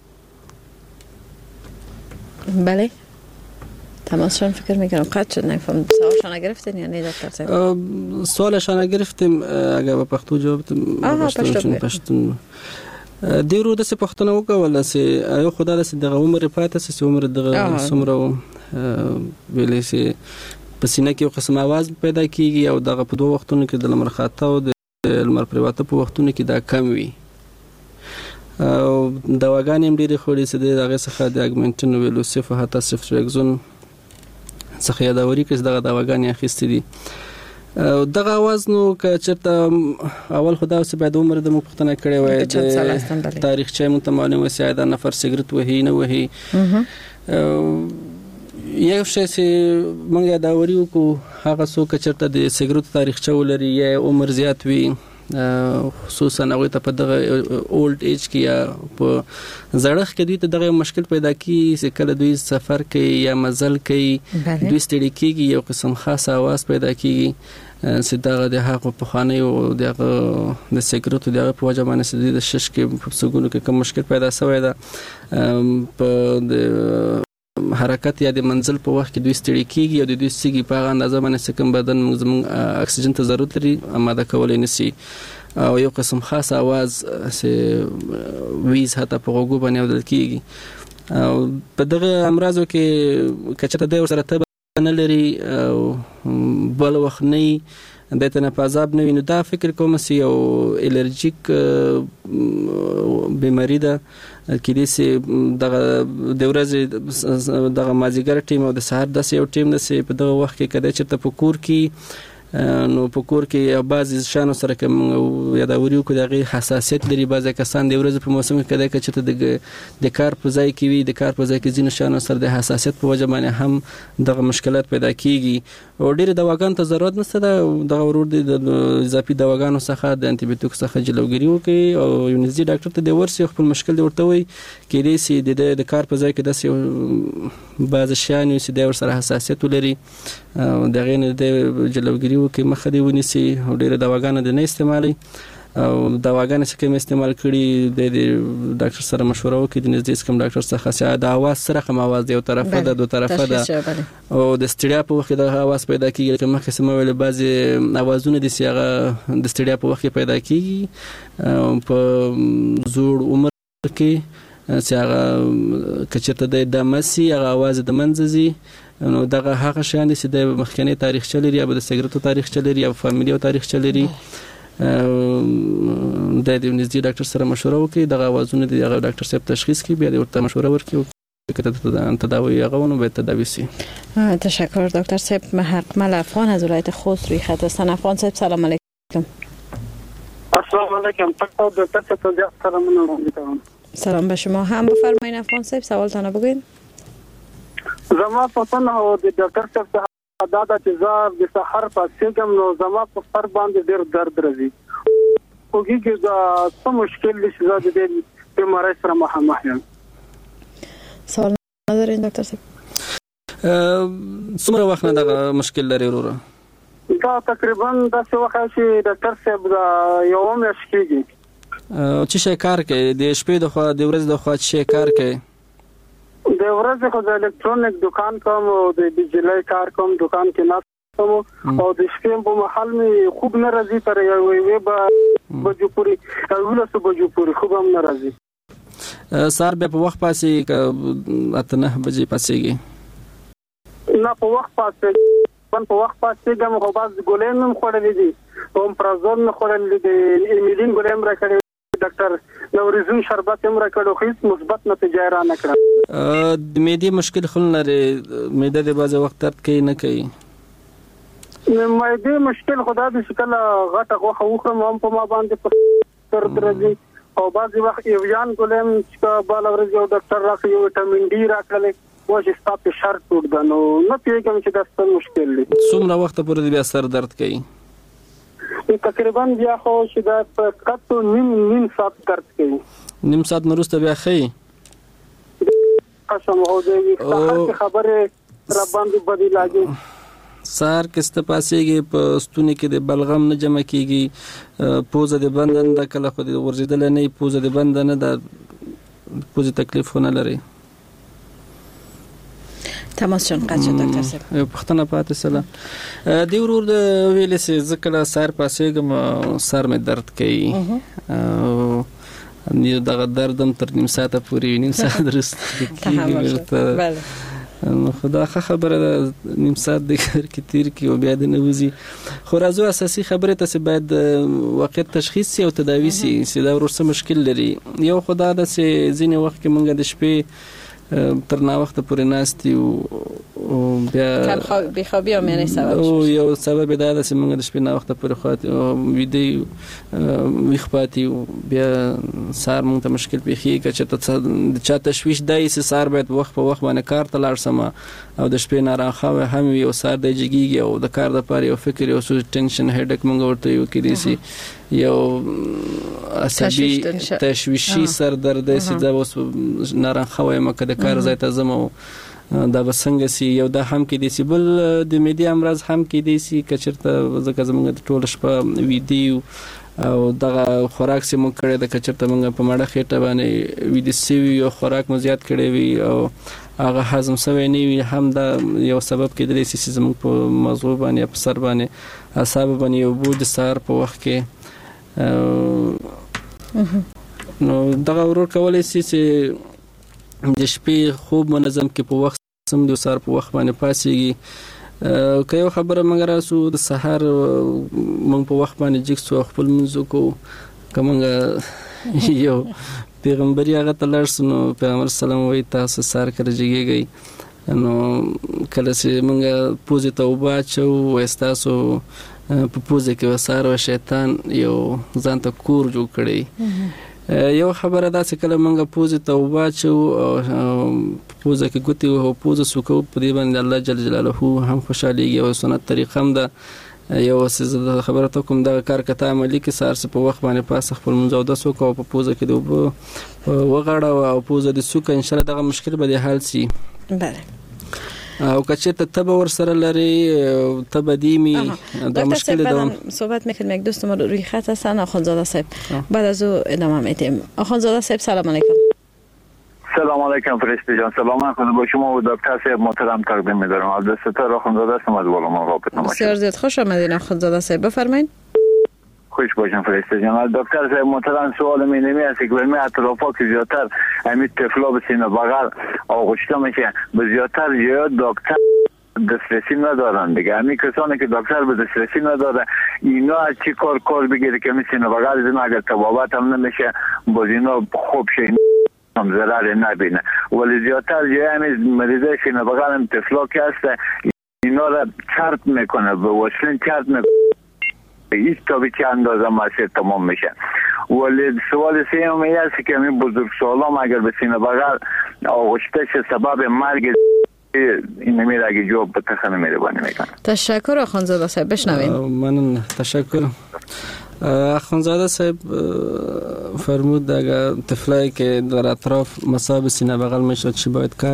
بله تماسشان فکر میکنم قطع شد. نفهم سوالشان گرفتین یا نه دکتر صاحب؟ سوالشان گرفتیم اگه به پښتو جواب پښتون دیرو د څه پښتنه وکول سي یو خدای د دغه عمر پاتې سي عمر دغه سمره ویلې سي پسینه کې یو قسم आवाज پیدا کیږي او دغه په دوه وختونو کې د لمر خاطه او د لمر پرواته په وختونو کې دا کم وي او دواګانې هم ډېرې خوري چې دغه څخه د اګمنټین ویلوسیف او حتی سفټرګزون څخه یادوري کې دغه دواګانې اخیستې دي. دغه आवाज نو که چرته اول خدا اوس باید عمر د مختنه کړي وای د تاریخ چې متمانه وسای دا نفر سیګریټ وهي نه وهي یو شی چې موږ دا وریو کو هغه څوک چرته د سیګریټ تاریخ چولري یا عمر زیات وي خصوصا هغه ته په دغه اولډ ایج کې یا په زړښت کې دوی ته دغه مشکل پیدا کیږي چې کله دوی سفر کوي یا مزل کوي دوی ستړي کیږي یو قسم خاصه आवाज پیدا کیږي چې دغه د هغه په خانه او دغه د سیګریټو دغه په وجه باندې د شش کې په سګونو کې کوم مشکل پیدا شوی ده په د حرکت یا د منزل په وخت کې دوی ستړي کیږي او د دوی سګي په هغه اندازه باندې کوم بدن زموږ اکسیجن ته ضرورت لري آماده کولای نشي او یو قسم خاص आवाज چې ویز حتی په غوږو باندې اورل کیږي او په دغه امراضو کې کچته د سره ته نه لري او بل وخت نه د تنفساب نه ویني دا فکر کوم چې یو الرجیک بیماری ده کې دي چې دغه د ورځې دغه مازیګر ټیم او د سحر د یو ټیم د په دغه وخت کې کده چې په کور کې نو په کور کې بعضی شانو سره کوم یادوري کو دغه حساسیت لري بعضی کسان د ورځې په موسم کې کده چې د کار په ځای کې وي د کار په ځای کې ځینې شانو سره د حساسیت په وجه باندې هم دغه مشکلات پیدا کیږي او ډېر دواګان ته ضرورت نشته دغه ورور د اضافي دواګانو څخه د انټي بیوټیک څخه جلوګیری وکړي او یو نږدې ډاکټر ته د ورسي خپل مشکل دی ورته وي کې دې سي د کار په ځای کې د بعض شیان چې د ور سره حساسیت لري دغه نه د جلوګیری وکړي مخه دی ونیسي او ډېر دواګان د نه استعمالي او دواګان چې کوم استعمال کړي د ډاکټر سره مشوره وکړي د نږدې کوم ډاکټر څخه چې د आवाज سره کوم आवाज دی یو طرفه ده دوه طرفه ده او د ستړیا په وخت د आवाज پیدا کیږي کوم څه مې بعضي आवाजونه د سیغه د ستړیا په وخت پیدا کیږي په زوړ عمر کې چې هغه کچته د مسی هغه आवाज د منځزي نو دغه هغه شیان چې د مخکنی تاریخ چلري یا د سیګریټو تاریخ چلري یا فامیلی تاریخ چلري د دې نږدې ډاکټر سره مشوره وکړي دغه आवाजونه د ډاکټر صاحب تشخیص کړي بیا ورته مشوره ورکړي که تداوی هغه به تداوی سي. تشکر دکتر صاحب. محقمل افغان از ولایت خوست روی خط هستن. افغان صاحب سلام علیکم. السلام علیکم. دکتر صاحب سلام. سلام به شما هم. بفرمایید افغان صاحب سوالتان بگوین. زما پسند او د ډاکټر صاحب دا د تجار د سحر پاسېږم نو زما په سر باندې ډېر درد راځي. وګورئ چې دا څه مشکل دي چې زه د دې بیمارۍ سره مخامخ یم. سوال ندارین ډاکټر صاحب؟ څومره وخت نه دا مشکل لري وروره؟ دا تقریبا داسې وخت چې ډاکټر صاحب دا یو میاشت کېږي. چې شي کار کوي د شپې د خوا د ورځې د خوا چې شي کار کوي؟ د ورځې خو د الکترونیک دکان کوم او د بجلی کار کوم دکان کې ناست کوم او د شپې په محل می خوب نه راځي تر یو بجو پوری ولسو بجو پوری خوب هم نه راځي. سار به په وخت پاسې اته 9 بجې پاسېږي؟ نه په وخت پاسې په وخت پاسېږم خو باز ګولې هم خوړلې دي او پرازون نه خوړلې دي ایمیلین ګولې هم راکړې ډاکټر نورزون شربت هم راکړو خو هیڅ مثبت نتیجه را نه کړه. د معدې مشکل خل لري؟ معده د بعض وخت درد کوي نه کوي؟ معدې مشکل خدا دې شکل غټه غوخه وخم هم په ما باندې درد راځي او بعض وخت ایویان ګولم چې بل ورځ یو ډاکټر راکړي وټامین ډي راکړل او چې ستاسو شر ټوټ دنو نه پیګم چې دا ستاسو مشکل دی. څومره وخت پورې بیا سر درد کوي؟ تقریبا بیا خو چې دا کټو نیم ساعت درد کوي. نیم ساعت وروسته بیا خي؟ قسم هو دې خبره را باندې بدی لاګي. سار کست پاسېږي په ستوني کې د بلغم نه جمع کیږي، پوزه د بندن د کله خو د ورزیدل نه پوزه د بندن نه د پوزه تکلیف نه لري. تماس شون قد شد دکتر صاحب. پختنه پاتې سلام دی ورور د ویلې سي ځکه سار پاسېږم سر مې درد کوي نیو دغه دردم تر نیم ساعت پورې نیم ساعت درست کیږي. بله خدا خبره نیم ساعت د کې تیر کی او بیا د نوزي خو راځو اساسي خبره ته باید وخت تشخیص او تداوی سي دا ورسره مشکل لري. یو خدا د ځینې وخت کې مونږ د شپې تر نا وخت پورې ناستي او بیا بخوابي هم یعنی سبب او یو سبب دا د سیمه د شپې نا وخت پورې خاطر ویدي ویخپاتي بیا سار مونږ ته مشکل پیخي چې چا تشويش دای سي سار باید وخت په وخت باندې کار ته لاړ سم او د شپې نه راخه هم یو سار د جګیږي او د کار د پاره یو فکر یو ټینشن هډک مونږ ورته یو کېدی سي یو عصبي تشويشي سر درد سي دا اوس نارنخه وایم کده کار ځای ته زمو دا بسنګ سي یو دا هم کې دي سي بل د میډیا امراض هم کې دي سي کچرته ځکه زموږ ټول شپه ویډیو او دغه خوراک سي مونږ کړی د کچرته مونږ په مړه خېټه باندې ویډیو سی یو خوراک مو زیات کړی وي او هغه هضم سوی نه وي هم دا یو سبب کېدلی سي چې زموږ په موضوع باندې په سر باندې اعصاب باندې یو بود سر په وخت کې نو دغه ورور کولای سي چې د شپې خوب منظم کې په وخت سم د سار په وخت باندې پاسيږي. که یو خبره مونږ راسو د سحر مونږ په وخت باندې جکسو خپل منځو کو کومه یو پیغمبري هغه تلرس نو پیغمبر سلام وای تاسو سار کړی جګیږي نو کله چې مونږ پوزې ته وباچو وستاسو په پوزې کې وسار او شیطان یو ځان ته کور جوړ کړی. یو خبره دا چې کله مونږ پوزې ته وباچو پوزه کې ګوتې او پوزه سوکو په دې باندې الله جل جلاله هم خوشاليږي او سنت طریقه هم ده. یو څه خبره ته کوم دا کار کته عملی کې سار په وخت باندې پاس خپل منځو د سوکو په پوزه کې د وغړه او پوزه د سوکو ان شاء الله دغه مشکل به حل شي. بله او کچته تبه ور سره لري تبه دیمی دا مشکل ده. صحبت میکنیم یک دوست ما روی خط هستن آخوندزاده صاحب بعد از او ادامه میدیم. آخوندزاده صاحب سلام علیکم. سلام علیکم فرشته جان. سلام خدا با شما و دکتر صاحب محترم تقدیم می‌دارم. عبدالستار آخوندزاده هستم از بالامرغ رابطه. بسیار زیاد خوش آمدین آخوندزاده صاحب بفرمایید. خوش باشن فرشته جان. دکتر صاحب محترم سوال من اینه است که برمی اطرافا که زیادتر همین طفلا به سینه بغل آغشته میشه به زیادتر یا دکتر دسترسی ندارن دیگه. همین کسانی که دکتر به دسترسی نداره اینا از چی کار بگیره که می سینه بغل زن اگر تبابت هم نمیشه باز اینا خوب شه هم ضرر نبینه. ولی زیادتر جای همین مریضای سینه بغل هم طفلا که هست اینا را چرت میکنه، به وصلین چرت میکنه، هیچ تا به چه اندازه مسیر تمام میشه. ولی سوال سیمی هست که همین بزرگ سالام اگر به سینه بغل آغشتش سبب مرگ این میره اگه جواب بتخنه میره بانی میکنه. تشکر آخوندزاده صاحب. بشنوین. من تشکر. آخوندزاده صاحب فرمود اگر طفلایی که در اطراف مصاب سینه بغل میشد چی باید کرد؟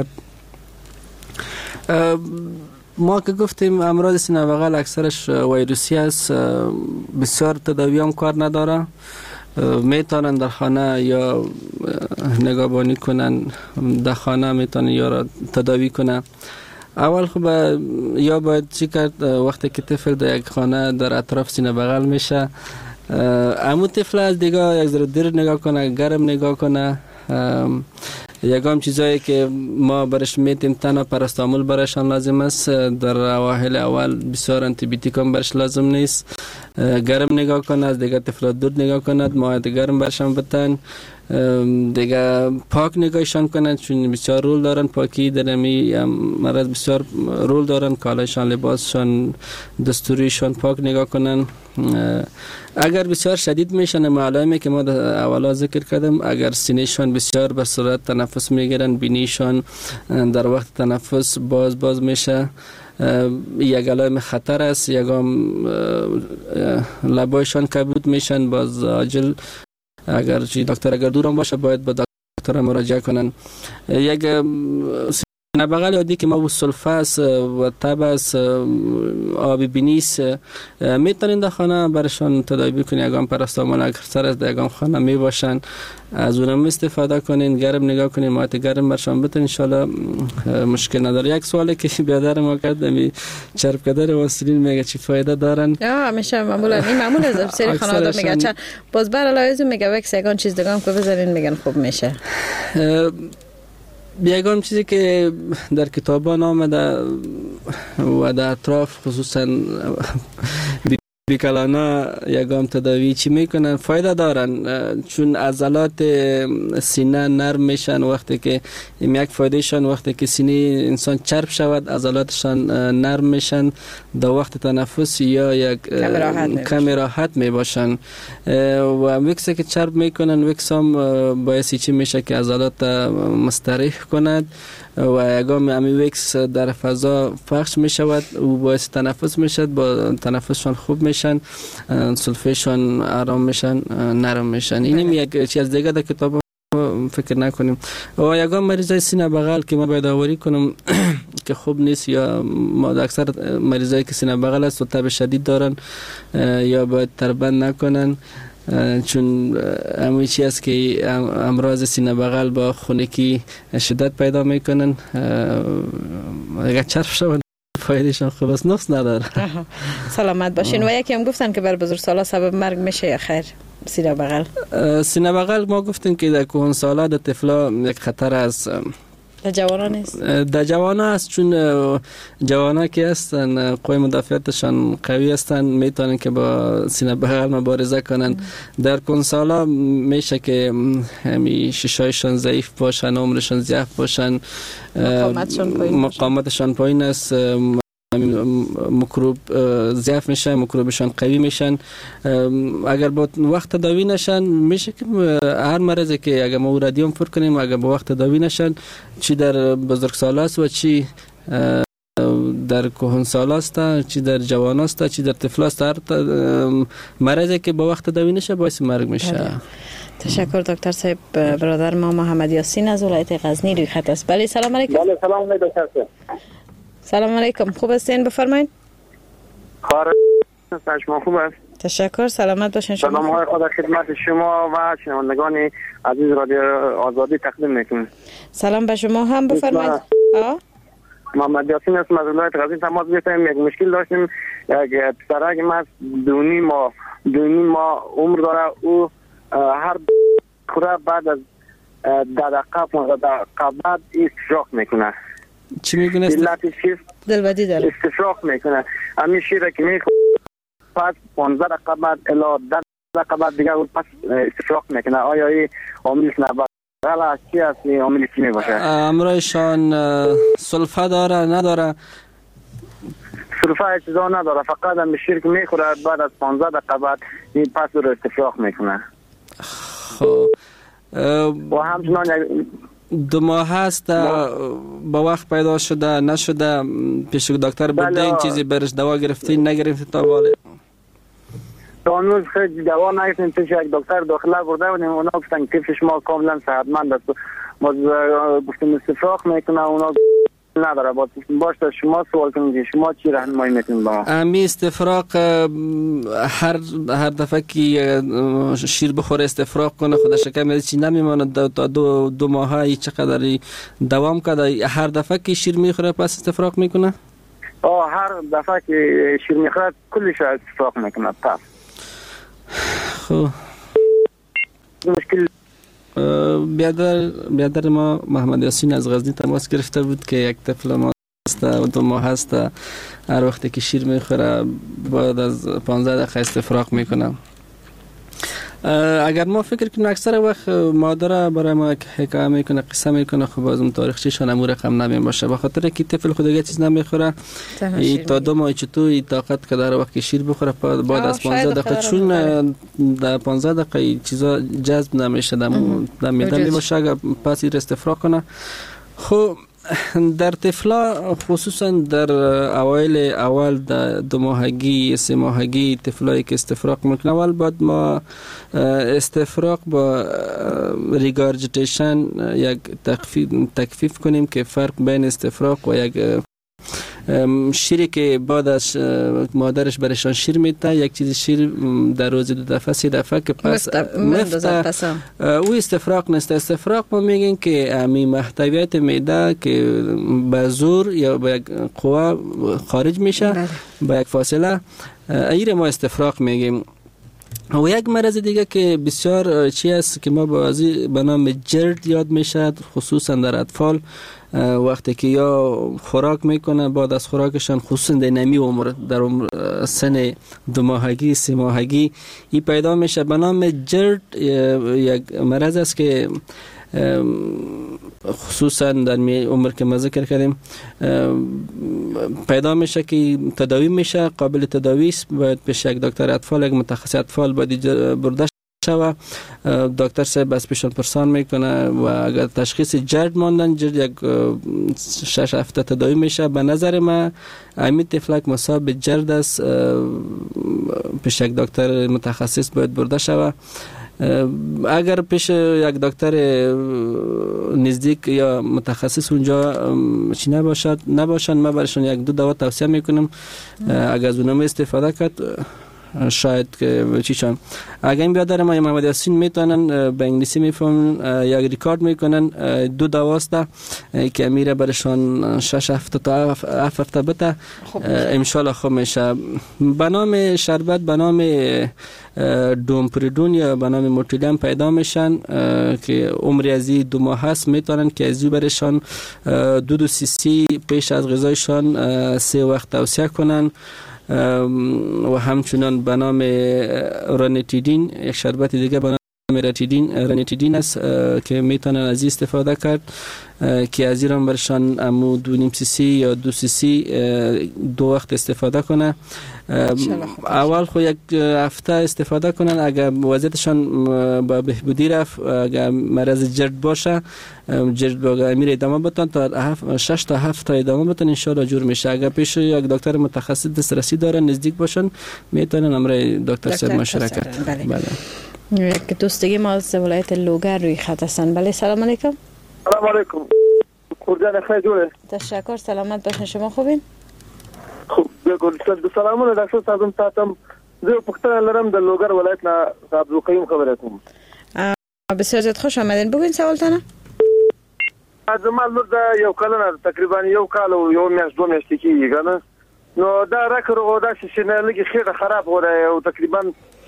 ما که گفتیم امراض سینه بغل اکثرش ویروسی است، بسیار تداوی هم کار نداره، میتونن در خانه یا نگهبانی کنن، در خانه میتونن یا را تداوی کنن. اول خب یا باید چی کرد وقتی که طفل در یک خانه در اطراف سینه بغل میشه، امو طفل از دیگه یک ذره دیر نگاه کنه، گرم نگاه کنه. یکم چیزایی که ما برش میتیم تنها پاراستامول برشان لازم است، در اواخر اول بسیار آنتی بیوتیک هم برش لازم نیست. گرم نگاه کنه، از دیگه طفل دور نگاه کند، مایعات گرم برشان بتن، دیگه پاک نگاهشان کنن چون بسیار رول دارن، پاکی در می مرض بسیار رول دارن، کالایشان، لباسشان، دستوریشان پاک نگاه کنن. اگر بسیار شدید میشن معلومه که ما اولا ذکر کردم، اگر سینهشان بسیار به سرعت تنفس میگیرن، بینیشان در وقت تنفس باز میشه، یک علائم خطر است، یکم لبایشان کبود میشن، باز عاجل اگر دکتر اگر دورم باشه باید به دکتر مراجعه کنن. یک سینه بغل عادی که ما سلفه است و تب است، آب بینیس میتونین در خانه برشان تداوی کنین. یکم پاراستامول اکثر از در یکم خانه می باشن، از اونم استفاده کنین، گرم نگاه کنین، مایعات گرم برشان بتن، ان شاء الله مشکل نداره. یک سوالی که بیادر ما کردم، چرب کدر واسلین میگه چی فایده دارن؟ همیشه معمول از سری خانواده میگه چرا، باز بر علاوه میگه وکس یگان چیز دیگه هم که بزنین میگن خوب میشه. یگان چیزی که در کتابان آمده و در اطراف خصوصا بیکلانا یگام تداوی چی میکنن فایده دارن، چون عضلات سینه نرم میشن. وقتی که یک فایدهشان وقتی که سینه انسان چرب شود عضلاتشان نرم میشن، در وقت تنفس یا یک کم راحت میباشن. و وکس که چرب میکنن، وکس هم باعث چی میشه که عضلات مستریح کند و یگام امی وکس در فضا پخش می شود و باعث تنفس می شود، با تنفسشان خوب میشن، سلفهشان آرام میشن، نرم میشن. اینم یک چیز دیگه در کتاب فکر نکنیم. و یگام مریضای سینه بغل که ما باید آوری کنم که خوب نیست، یا ما اکثر مریضایی که سینه بغل است و تب شدید دارن یا باید تربند نکنن، چون همون چیزی است که امراض سینه بغل با خونگی شدت پیدا میکنن. اگر چرب شوند فایدهشان خوب است، نقص نداره. سلامت باشین. و یکی هم گفتن که بر بزرگسالا سبب مرگ میشه یا خیر؟ سینه بغل ما گفتیم که در کهنسالا در طفلا یک خطر است، در جوانا نیست. در جوانا است، چون جوانا که هستن قوی مدافعتشان قوی هستن، میتونن که با سینه بغل مبارزه کنن. در کنسالا میشه که همی ششایشان ضعیف باشن، عمرشان ضعیف باشن، مقاومتشان پایین است، میکروب ضعیف میشن، میکروبشان قوی میشن. اگر با وقت تداوی نشن میشه که هر مرضی که اگر ما رادیوم فر کنیم اگر با وقت تداوی نشن، چی در بزرگسال است و چی در کهنسال است، چی در جوان است، چی در طفل است، هر مرضی که با وقت تداوی نشه باعث مرگ میشه. تشکر دکتر صاحب. برادر ما محمد یاسین از ولایت غزنی روی خط است. بله سلام علیکم. بله سلام دکتر صاحب. سلام علیکم، خوب هستین؟ بفرمایید. کار شما خوب است؟ تشکر، سلامت باشین. شما سلام های خدا خدمت شما و شنوندگان عزیز رادیو آزادی تقدیم میکنم. سلام به شما هم، بفرمایید. محمد یاسین هستم از ولایت غزنی تماس گرفتم. یک مشکل داشتیم، یک پسرک ما دو نیم ماه عمر داره، او هر خوره بعد از 10 دقیقه بعد استفراغ میکنه. چی میکنه؟ دلبدی داره، استفراغ میکنه. همین شیره که میخواد پس 15 دقیقه بعد الی 10 دقیقه بعد دیگه پس استفراغ میکنه. آیا این عامل است؟ غلا چی است عامل چی میباشه؟ امرایشان سلفه داره نداره؟ سلفه چیزا نداره، فقط هم شیر که میخوره بعد از 15 دقیقه بعد این پس رو استفراغ میکنه. خب و همچنان 2 ماه هست با وقت پیدا شده نشده پیش دکتر برده این چیزی برش دوا گرفتین نگرفتین تا باله؟ تا هنوز خیلی دوا نگرفتیم، پیش یک دکتر داخله برده بودیم، اونا گفتن که شما کاملا صحتمند است، باز گفتیم استفراغ میکنه، اونا نداره. باشه شما سوال کنید شما چی راهنمایی میکنید با امی استفراغ هر دفعه که شیر بخوره استفراغ کنه خودش شکم چی نمیماند تا 2 ماه چقدر دوام کرده؟ هر دفعه که شیر میخوره پس استفراغ میکنه؟ هر دفعه که شیر میخوره کلش استفراغ میکنه. پس خب مشکل بیادر ما محمد یاسین از غزنی تماس گرفته بود که یک طفل ما است و 2 ماه هست، هر وقتی که شیر میخوره بعد از 15 دقیقه استفراغ میکنه. اگر ما فکر کنیم اکثر وقت مادر برای ما حکایت میکنه قصه میکنه، خب بازم تاریخچه‌شان امور رقم نمی باشه، به خاطر که طفل خود دیگه چیز نمیخوره تا 2 ماه چطور طاقت که در وقت شیر بخوره بعد از 15 دقیقه چون در 15 دقیقه چیزا جذب نمیشه در میدان میباشه اگر پس استفراغ کنه. خب در طفلا خصوصا در اول در 2 ماهگی 3 ماهگی طفلایی که استفراغ میکنه اول باید ما استفراغ با ریگارجیتیشن یک تخفیف کنیم که فرق بین استفراغ و یک شیری که بعد از مادرش برشان شیر میده، یک چیز شیر در روز 2 دفعه 3 دفعه که پس مفته او استفراغ نیست. استفراغ ما میگیم که امی محتویات معده که به زور یا به یک قوه خارج میشه با یک فاصله، ایره ما استفراغ میگیم. و یک مرض دیگه که بسیار چی است که ما به نام جرد یاد میشه، خصوصا در اطفال وقتی که یا خوراک میکنه بعد از خوراکشان خصوصا در نمی عمر در سن 2 ماهگی 3 ماهگی این پیدا میشه به نام جرد. یک مرض است که خصوصا در عمر که ما ذکر کردیم پیدا میشه که تداوی میشه، قابل تداوی است، باید پیش یک دکتر اطفال یک متخصص اطفال باید برده شوه، دکتر صاحب از پیشان پرسان میکنه و اگر تشخیص جرد ماندن جرد یک 6 هفته تداوی میشه. به نظر من امی طفلک مصاب جرد است، پیش یک دکتر متخصص باید برده شوه. اگر پیش یک دکتر نزدیک یا متخصص اونجا چی نباشن ما برشان 1-2 دوا توصیه میکنم، اگر از اونم استفاده کرد شاید که چیشان. اگر این بیادر ما یا محمد یاسین میتونن به انگلیسی میفهمن یک ریکارد میکنن 2 دواست که امیره برشان 6 هفته تا 7 هفته بده انشالله خوب میشه. به نام شربت به نام دومپریدون یا به نام موتیلیم پیدا میشن که عمری از 2 ماه هست، میتونن که از برشان 2 سی پیش از غذایشان 3 وقت توصیه کنن. و همچنان به نام رانیتیدین یک شربت دیگه به نام رانیتیدین است که میتونن از استفاده کرد که از ایران برشان امو 2.5 سی یا 2 سی 2 وقت استفاده کنه. اول خو 1 هفته استفاده کنن، اگر وضعیتشان با بهبودی رفت، اگر مرض جرد باشه جرد با امیر ادامه بتن تا 6 تا 7 تا ادامه بتن انشالله جور میشه. اگر پیش یک دکتر متخصص دسترسی دارن نزدیک باشن میتونن امر دکتر صاحب مشورت. بله. یک دوستگی ما از ولایت لوگر روی خط هستن. بله سلام علیکم. سلام علیکم. کردن خیلی دوره. تشکر، سلامت باشین. شما خوبین؟ خوب بگو. سلامونه دکتر صاحب. تاسو زه پختن لرم د لوگر ولایت نه عبدالقیوم خبره کوم. بسیار زیاد خوش آمدین. بگوین سوالتانه. از ما لور دا یو کال نه تقریبا یو کال او یو میاشت 2 میاشتې کیږي کنه، نو دا راکړو دا چې نه لګي خېټه خراب وره او تقریبا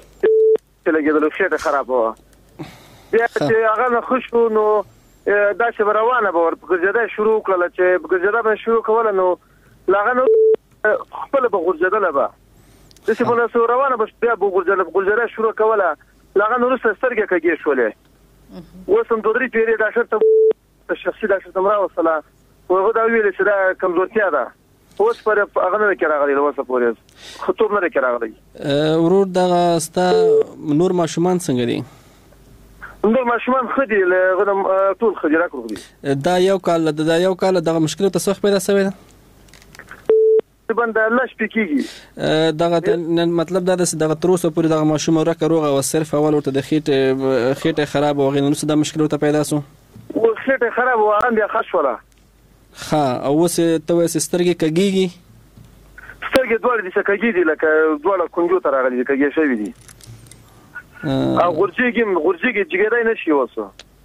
لګیدل خېټه خراب و بیا چې هغه نه خوشو نو دا چې روانه به ورګرځیدا شروع کړل چې ګرځیدا به شروع کول نو لاغه خپل به ګرځیدل به د څه په روانه به بیا به ګرځیدا شروع کوله لاغه نو سترګه کېږي شولې وسم دوه درې پیری دا شرط شخصي دا شرط مرا وصله وغه دا ویل چې دا کمزورتیا ده اوس پر هغه نه کراغلی وسه پورې خطوب نه کراغلی ورور دا ستا نور ماشومان څنګه دي نور ماشومان خدي غنم ټول خدي راکړو دي دا یو کال دغه مشکل ته څه پیدا شوی ده بند الله شپکیږي دغه مطلب دا د دغه تروسه پورې دغه ماشوم ورکه روغه او صرف اول ورته د خېټه خراب او غینو څه د مشکل ته پیدا سو او خېټه خراب او هغه بیا خښوله ها او وسه ته وسه سترګې کګيږي سترګې دوړې دي کګيږي لکه دوړه کمپیوټر راغلي کګي شوی دي او غورځيږي جګړه نشي وسه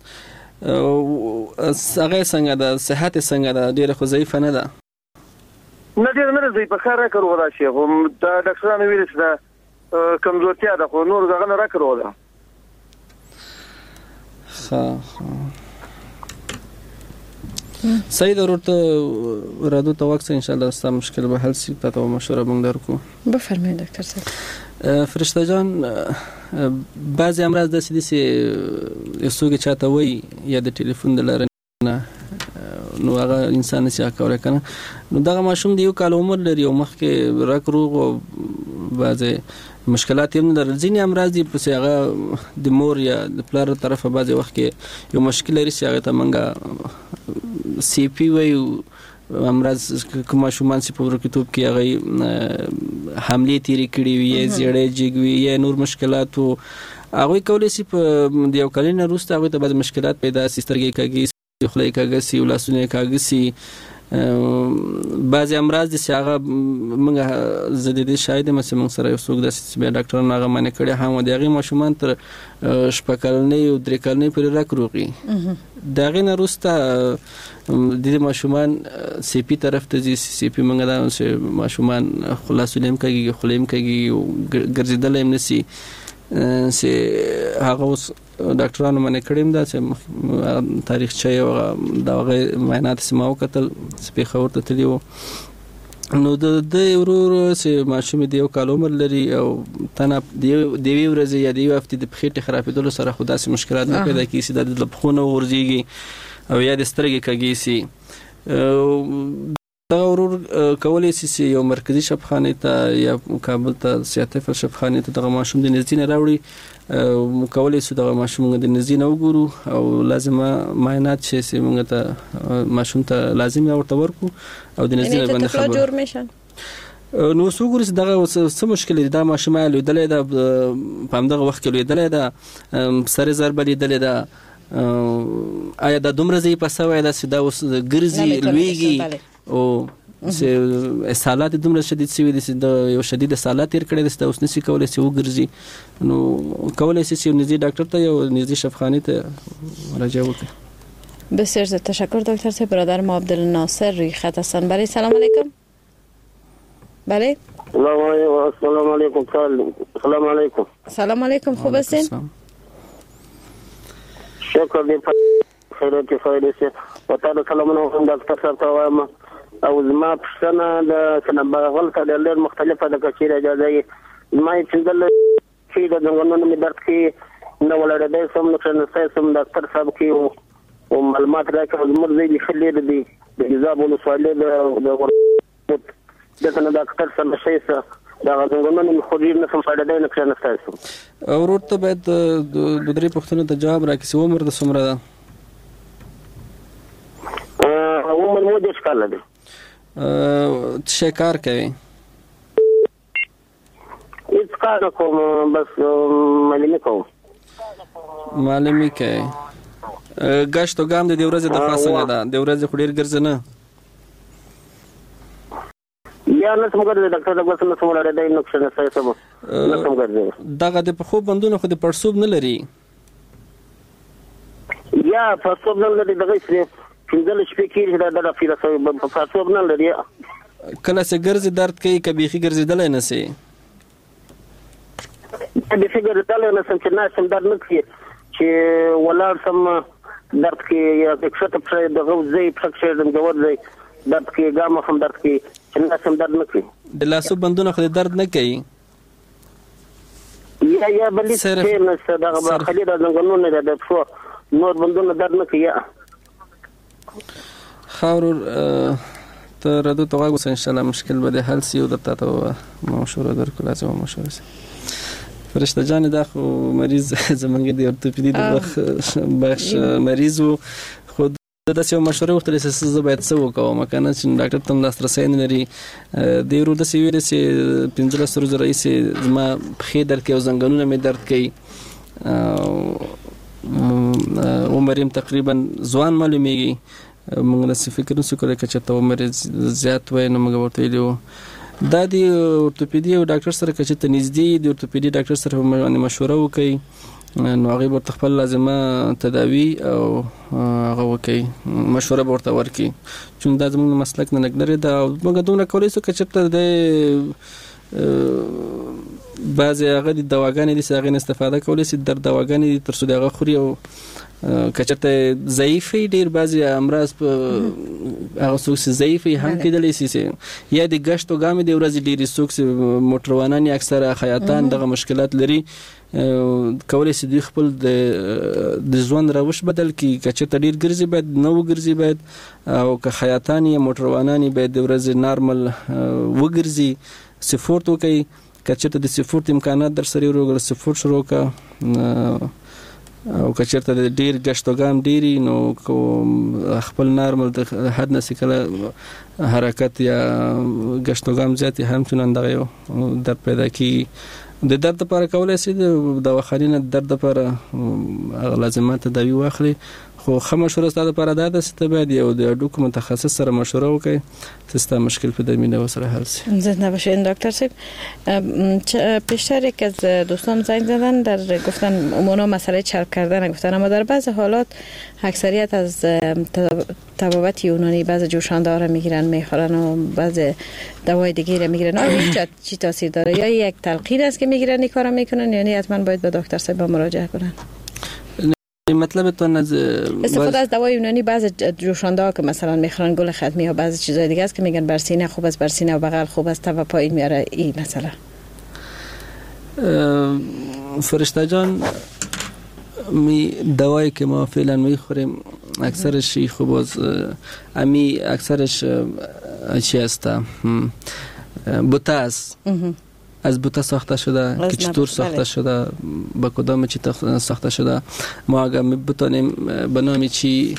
هغه څنګه ده صحت څنګه ده ډیره خو ضعیفه نه ده نه ډیر نه زی په خار راکړو دا شی هم دا ډاکټرانو ویل چې دا کمزورتیا ده خو نور دغه نه راکړو دا سید ورته رادو ته وخت ان شاء الله ستاسو مشکل به حل شي تاسو مشوره مونږ درکو بفرمایئ ډاکټر صاحب فرشته جان بعضی امراض د سې یسوګه چاته وای یا د ټلیفون د لارې نه نو هغه انسان چې کولای کنه نو دغه ماشوم د یو کال عمر لري او مخکې راکروغ او بعضی مشکلات هم لري ځینې امراض دي په هغه د مور یا د پلار طرفه بعضی وخت کې یو مشکل لري چې هغه ته منګه سی پی وي امراض کوم شومان چې په ورکتوب کې هغه حمله تیری کړی وي زیړې جګوي یا نور مشکلات او هغه کولای شي په یو کلین وروسته هغه ته بعض مشکلات پیدا سترګې کېږي خلای کاغسی ولاسونه کاغسی بعضی امراض دي چې هغه موږ زديدي شاید مثلا موږ سره یو څوک د سپیشل ډاکټرانو هغه باندې کړي هم د هغه ماشومان تر شپکلنې او درکلنې پر راکروغي دغه نه روسته د ماشومان سی پی طرف ته سی پی موږ دا ماشومان خلاصونه هم کوي خلیم کوي ګرځیدل هم نسی سه هغه ډاکټرانو باندې کړم دا چې تاریخچه او دا معاینات سماو کتل سپې خبر ته تلیو نو د ورور چې ماشوم دی یو کال عمر لري او تنه دی ورځ یا دی هفته د خېټه خرابېدل سره خدا سي مشکلات نه پیدا کیږي د لبخونه ورځيږي او یا د سترګې کېږي دا ورور کولای شي یو مرکزی شفاخانه ته یا کابل ته سیاته شفاخانه ته د ماشوم د نزدینه راوړي کولای شي د ماشوم د نزدینه وګورو او لازمه معاینات شي چې موږ ته ماشوم ته لازم ورته ورکو او د نزدینه باندې خبر جوړ میشن نو وګورئ دغه څه مشکل دی دا ماشوم لیدلې دا په همدغه وخت کې لیدلې دا سره ضربه لیدلې دا آیا دا دومره زی په سوای دا چې دا اوس ګرځي لویږي او سالات دومره شدید شوی دي چې د یو شدید سالات تیر کړي د اوس نسی کولای شي وګرځي نو کولای شي چې نږدې ډاکټر ته یا نږدې شفاخانه ته مراجعه وکړي. بسیار زیاد تشکر دکتر صاحب. برادر ما عبدالناصر روی خط هستن. بله سلام علیکم. بله سلام علیکم. سلام علیکم. سلام علیکم. خوب هستین؟ شکر دی خیرات فایده سي وتعالى سلامونه هم ډاکټر صاحب ته وایم او زما پښتنه د سنبغل ته ډېر مختلفه د کچیر اجازه ما څنګه چې د څنګه مې درد کې نو ولړې سم نو څنګه سم ډاکټر صاحب کې او معلومات راکړل مرزي خلې دي د جواب ولې سوال د ډاکټر سره شي دا غوښتنه نه خوري نه سم فائدہ نه کړنه تاسو ورته باید د درې پښتنو ته جواب راکړي چې عمر د څومره ده عمر مو د ښکاله ده څه کار کوي هیڅ کار کوم بس معلومه کوم غشت او ګام د ورځې د فاصله ده د ورځې خډیر ګرځنه یا نه څنګه د ډاکټر دغه څنګه څومره ده نو څه نه سم نه څنګه دغه د په خو بندونه خو د پړسوب نه لري یا پړسوب نه لري دغه څه څنګه شپې کې دا د فیلسوف په پړسوب نه لري کله چې ګرځي درد کوي کبي خي ګرځیدل نه سي د فکر دل نه سم چې نه سم درد نه کوي چې ولر سم درد کې یا څه ته دغه ځای فکر د جوړ ځای درد کې ګام هم درد کې چې نه سم درد نه کوي د لاسو بندونه خو درد نه کوي یا بلې څه نه دغه خلیل د غنونه د څو نور بندونه درد نه کوي. خاور ته ردو ته واغوس ان شاء الله مشکل به حل سی او درته ته مشوره درکو لازم مشوره سی. فرشته جان دا خو مریض زمونږ د ارتوپیدي د بخش مریض و خود د سیو مشوره وختل چې زه باید څه وکوم کنه چې ډاکټر تم لاسرسي نه لري د ورو د سیویل سي 15 ورځې رئیس ما خې درد کې او زنګونونه مې درد کوي عمرم تقریبا ځوان معلومیږي موږ نس فکر نسو کولای چې ته عمر زیات وای نو موږ ورته ویلو دا دی ارتوپیدي او ډاکټر سره چې ته نږدې د ارتوپیدي ډاکټر سره مشوره وکړي نو هغه ورته خپل لازمه تداوی او هغه وکړي مشوره ورته ورکړي چې دا زموږ مسلک نه لري دا موږ دومره کولای شو چې ته د بعضی هغه د دواګانې د څنګه استفاده کولای شي در دواګانې تر څو دغه خوري او کچته ضعیفي ډیر بعضی امراض په هغه څوک ضعیفي هم کېدلی شي یا د غشت او ګامې د ورځې ډیر څوک موټروانان اکثره خیاطان دغه مشکلات لري کولای شي د خپل د ژوند روش بدل کی کچته ډیر ګرځي باید نو ګرځي باید او که خیاطان یا موټروانان باید د ورځې نارمل وګرځي سپورت وکړي کچته د سپورت امکانات در سره ورغل سپورت شروع کا او کچته د ډیر غشتوګام ډیری نو خپل نارمل د حد نسکله حرکت یا غشتوګام زیات هم چنان دغه در پیدا کی د درد لپاره کولای شي د دواخانې درد لپاره لازمه تداوی واخلي خو مشوره ستاسو لپاره دا ده چې ته باید یو د ډاکټر متخصص سره مشوره وکړي چې ستاسو مشکل په درمینه وسره حل شي. زنده باشین دکتر صاحب. پیشتر یک از دوستان زنگ زدن در گفتن اونا مسئله چرب کردن گفتن اما در بعض حالات اکثریت از طبابت یونانی بعض جوشانده را میگیرن میخورن و بعض دوای دیگه را میگیرن. آیا چی تاثیر داره یا یک تلقین است که میگیرن این کارا میکنن یعنی حتما باید به دکتر صاحب مراجعه کنن؟ مطلب تو استفاده از دوای یونانی بعض جوشانده ها که مثلا میخورن گل ختمی یا بعضی چیزای دیگه است که میگن بر سینه خوب است بر سینه و بغل خوب است و پایین میاره این مثلا فرشته جان دوایی که ما فعلا میخوریم اکثرش خوب است اکثرش چی است بوته است از بوته ساخته شده که چطور ساخته شده با کدام چی ساخته شده ما اگر بتونیم به نام چی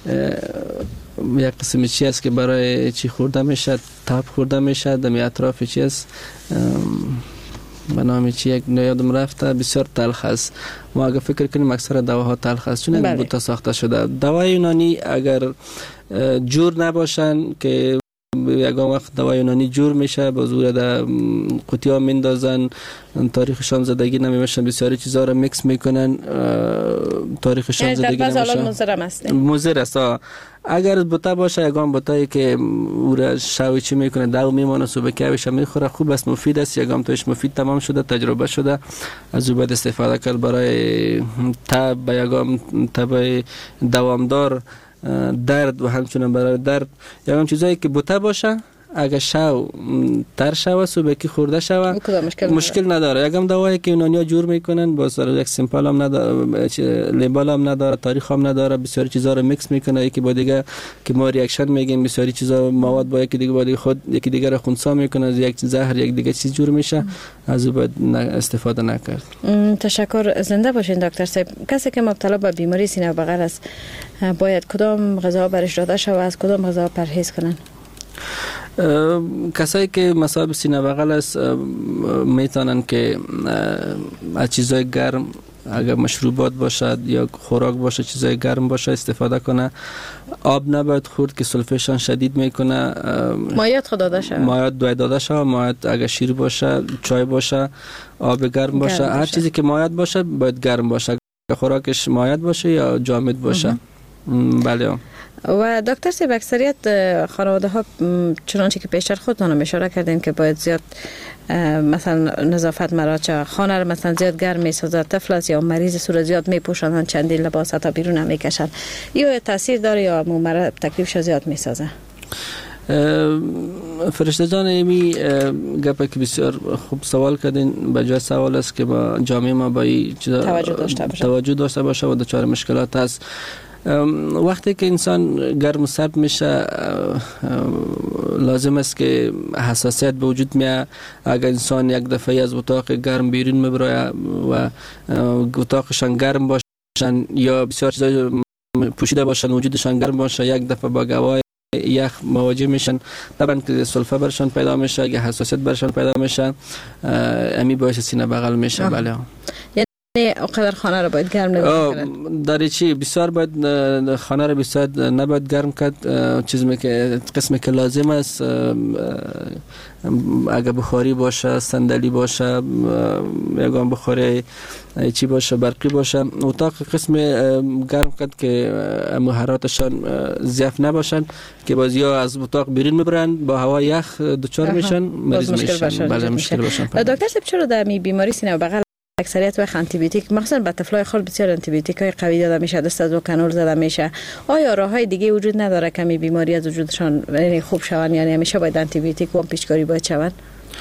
یک قسم چی است که برای چی خورده میشه تاب خورده میشه در اطراف چی است به نام چی یک یادم رفته بسیار تلخ است ما اگر فکر کنیم اکثر دواها تلخ است چون بوته ساخته شده دوای یونانی اگر جور نباشن که یگان وقت دوای یونانی جور میشه با زور در قوطی ها میندازن تاریخ شام زدگی نمیشن بسیاری چیزها را میکس میکنن تاریخ شام زدگی نمیشن در بعض حالات مضر است مضر است اگر بوته باشه یگان بوتایی که او را شوی چی میکنه دو میمانه صبح که اویش میخوره خوب است مفید است یگان توش مفید تمام شده تجربه شده از او باید استفاده کرد برای تب یگان تب دوامدار درد و همچنان برای درد یا هم چیزایی که بوته باشه اگه شو تر شوه صبح که خورده شوه مشکل نداره یکم دوایی که یونانیا جور میکنن با یک سیمپل هم نداره لیبل هم نداره تاریخ هم نداره بسیاری چیزا رو میکس میکنه یکی با دیگه که ما ریاکشن میگیم بسیاری چیزا مواد با یکی دیگه با دیگه خود یکی دیگه رو خونسا میکنه یک زهر یک دیگه چیز جور میشه از او باید استفاده نکرد. تشکر. زنده باشین دکتر صاحب. کسی که مبتلا به بیماری سینه و بغل است باید کدام غذا برش داده شود و از کدام غذا پرهیز کنن؟ کسایی که مصاب سینه بغل است میتونن که از چیزای گرم اگر مشروبات باشد یا خوراک باشه چیزای گرم باشه استفاده کنه آب نباید خورد که سولفیشن شدید میکنه مایعات خود داده شود مایعات داده شود مایعات اگر شیر باشه چای باشه آب گرم باشه هر چیزی که مایعات باشه باید گرم باشه خوراکش مایعات باشه یا جامد باشه بله. و دکتر صاحب اکثریت خانواده ها چنانچه که پیشتر خودتان اشاره کردین که باید زیاد مثلا نظافت مراجع خانه رو مثلا زیاد گرم میسازد طفل است یا مریض صورت زیاد میپوشانن چندین لباس تا بیرون نمیکشن یا تاثیر داره یا مرض تکلیفش زیاد میسازه؟ فرشته جان ایمی گپه که بسیار خوب سوال کردین. به جای سوال است که با جامعه ما با توجه داشته باشه و دچار مشکلات هست. وقتی که انسان گرم و سرد میشه لازم است که حساسیت به وجود میاد. اگر انسان یک دفعه از اتاق گرم بیرون میبره و اتاقشان گرم باشن یا بسیار چیزا پوشیده باشن وجودشان گرم باشه، یک دفعه با گواه یخ مواجه میشن، طبعا که سلفه برشان پیدا میشه، اگه حساسیت برشان پیدا میشه امی باعث سینه بغل میشه. بله اقدر خانه رو باید گرم نگاه کنن. داری چی بسیار باید خانه رو بسیار نباید گرم کرد. چیزی که قسمی که لازم است اگه بخاری باشه، صندلی باشه، یگان بخاری چی باشه، برقی باشه، اتاق قسم گرم کرد که محراتشان ضعیف نباشن که بازیا از اتاق بیرون میبرن با هوا یخ دچار میشن، مریض میشن. بله مشکل باشن. دکتر صاحب چرا در بیماری سینه بغل اکثریت وقت آنتی بیوتیک مخصوصا به طفلای خال بسیار آنتی بیوتیک های قوی داده میشه، دست از کنول زده میشه؟ آیا راههای دیگه وجود نداره که می بیماری از وجودشان یعنی خوب شون، یعنی همیشه باید آنتی بیوتیک و پیچکاری باید شون؟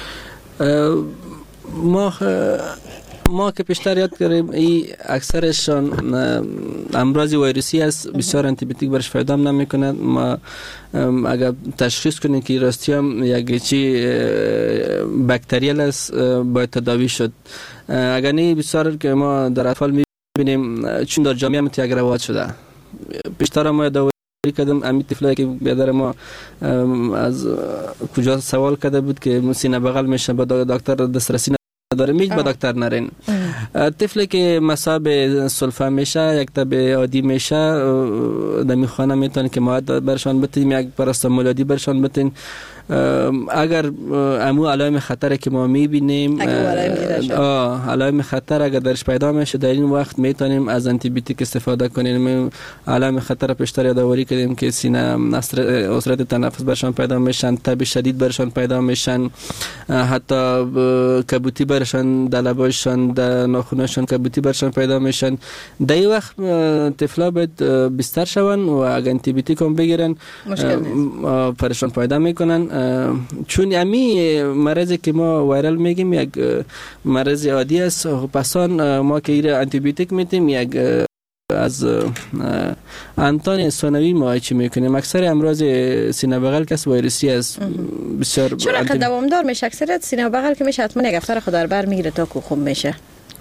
ما که پیشتر یاد کردیم این اکثرشان امراض ویروسی است، بسیار آنتی بیوتیک برش فایده نمیکنه. ما اگر تشخیص کنیم که راستی هم یک چی باکتریال است باید تداوی شد. اگر نه بسیار که ما در اطفال میبینیم چون در جامعه هم یک رواج شده. پیشتر ما داوری کردم امی طفلایی که بیادر ما از کجا سوال کرده بود که سینه بغل میشه با دکتر دسترسی نداره، میگه با دکتر نرین. طفلی که مصاب سلفه میشه، یک تب عادی میشه، دمی خانه میتونن که مواد برشان بتین، یک پاراستامول عادی برشان بتین. اگر امو علائم خطر که ما میبینیم، علائم خطر اگر درش پیدا میشه در این وقت میتونیم از آنتی بیوتیک استفاده کنیم. علائم خطر پیشتر یادآوری کردیم که سینه عسرت تنفس برشان پیدا میشن، تب شدید برشان پیدا میشن، حتی کبوتی برشان در لباشان در ناخونشان کبوتی برشان پیدا میشن. در این وقت طفلا باید بستر شون و اگر آنتی بیوتیک هم بگیرن پرشان پیدا میکنن. چون امی مرضی که ما ویرال میگیم یک مرض عادی است، پسان ما که ایره آنتی بیوتیک میتیم یک از انتان ثانوی ما چی میکنیم. اکثر امراض سینه بغل کس ویروسی است. بسیار چون اگه دوامدار میشه اکثریت سینه بغل که میشه حتما یک هفته خود در بر میگیره تا که خوب میشه.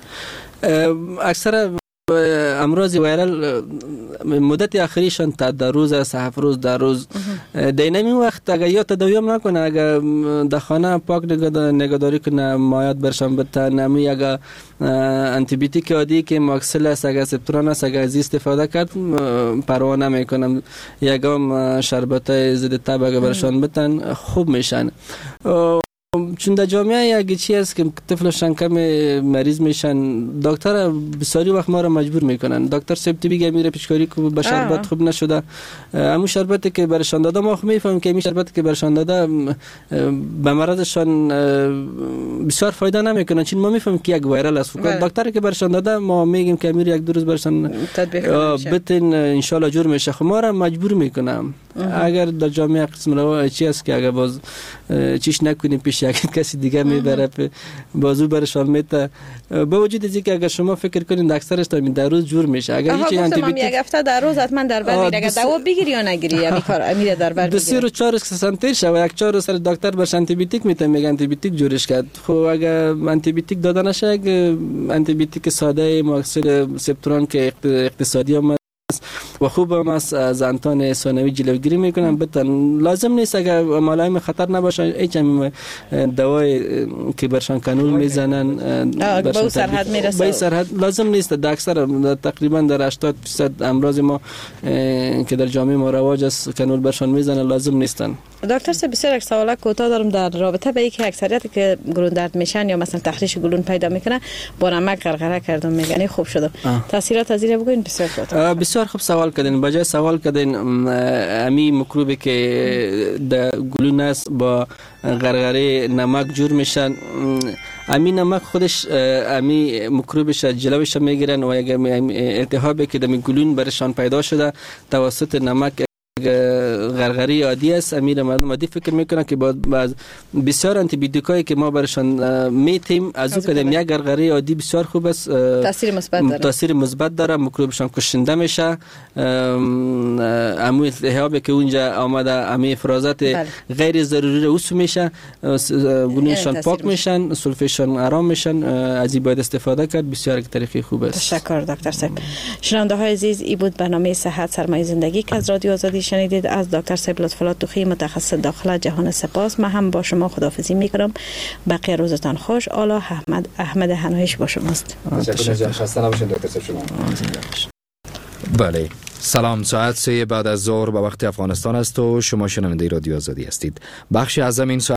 اکثر امراض ویرال مدت آخریشان تا 10 روز است، 7 روز 10 روز. در این وقت اگر یا تداوی نکنه، اگر در خانه پاک نگهداری کنه، مایات برشان بده، نمی اگر آنتی بیوتیک عادی که ماکسل است، اگر سپتران است، اگر از استفاده کرد پروا نمیکنم، یگام شربت ضد تب اگر برشان بدن خوب میشن. چون در جامعه یک چیز است که طفلشان کم مریض میشن، دکتر بسیاری وقت ما را مجبور میکنن. دکتر صاحب میگه میره پیشکاری که به شربت خوب نشده، همون شربتی که برشان داده ما خو میفهمیم که این شربتی که برشان داده به مرضشان بسیار فایده نمیکنه، چون ما میفهمیم که یک ویرال است. دکتر که برشان داده ما میگیم که میره یک دو روز برشان بتین ان شاء الله جور میشه. خو ما را مجبور میکنم. اگر در جامعه قسم رو چی است که اگر باز چیش نکنیم پیش یک کسی دیگه میبره بازو برشان میته، با وجود از اینکه اگر شما فکر کنید اکثرش تا در روز جور میشه. اگر هیچ آنتی بیوتیک یک هفته در روز حتما در بر میره، اگر دوا بگیری یا نگیری یعنی کار میره در بر میره. 3 روز 4 روز سنتر شو یک 4 روز سر دکتر برش آنتی بیوتیک میته، میگه آنتی بیوتیک جورش کرد. خب اگر آنتی بیوتیک داده نشه، آنتی بیوتیک ساده ماکسل سپتران که اقتصادی هم و خوب هم از انتان ثانوی جلوگیری میکنن. بتن لازم نیست اگر علائم خطر نباشه هیچ دوای که برشان کانول میزنن به سرحد میرسه، به سرحد لازم نیست. در اکثر تقریبا در 80% امراض ما که در جامعه ما رواج است کانول برشان میزنن، لازم نیستن. دکتر صاحب بسیار سوالا کوتاه دارم در رابطه به اینکه اکثریت که گلون درد میشن یا مثلا تخریش گلون پیدا میکنه با نمک غرغره کردم میگن خوب شده. تاثیرات از این بگوین. بسیار کوتاه. بسیار خوب سوال کردین. بجای سوال کردین امی میکروبی که در گلون است با غرغره نمک جور میشن، امی نمک خودش امی میکروبش جلوش میگیرن و اگر التهابی که در گلون برشان پیدا شده توسط نمک غرغری عادی است. امیر مردم عادی فکر میکنن که با بسیار آنتی بیوتیکایی که ما برشان میتیم از اون کدام یک غرغری عادی بسیار خوب است، تاثیر مثبت داره، میکروبشان کشنده میشه، اموی التهابی که اونجا آمده امی افرازات غیر ضروری رو اوسو میشه، گونهشان پاک میشن، سلفشان آرام میشن، از این باید استفاده کرد. بسیار یک طریقه خوب است. تشکر دکتر صاحب. شنونده های عزیز، این بود برنامه صحت سرمایه زندگی که از رادیو آزادی شنیدید. از دکتر صاحب لطف‌الله توخی متخصص داخله جهان سپاس. من هم با شما خداحافظی میکنم. بقیه روزتان خوش. آلا احمد هنویش با شماست. تشکر. خسته نباشید دکتر صاحب. شما بله، سلام. ساعت 3 بعد از ظهر به وقت افغانستان است و شما شنونده رادیو آزادی هستید. بخشی از این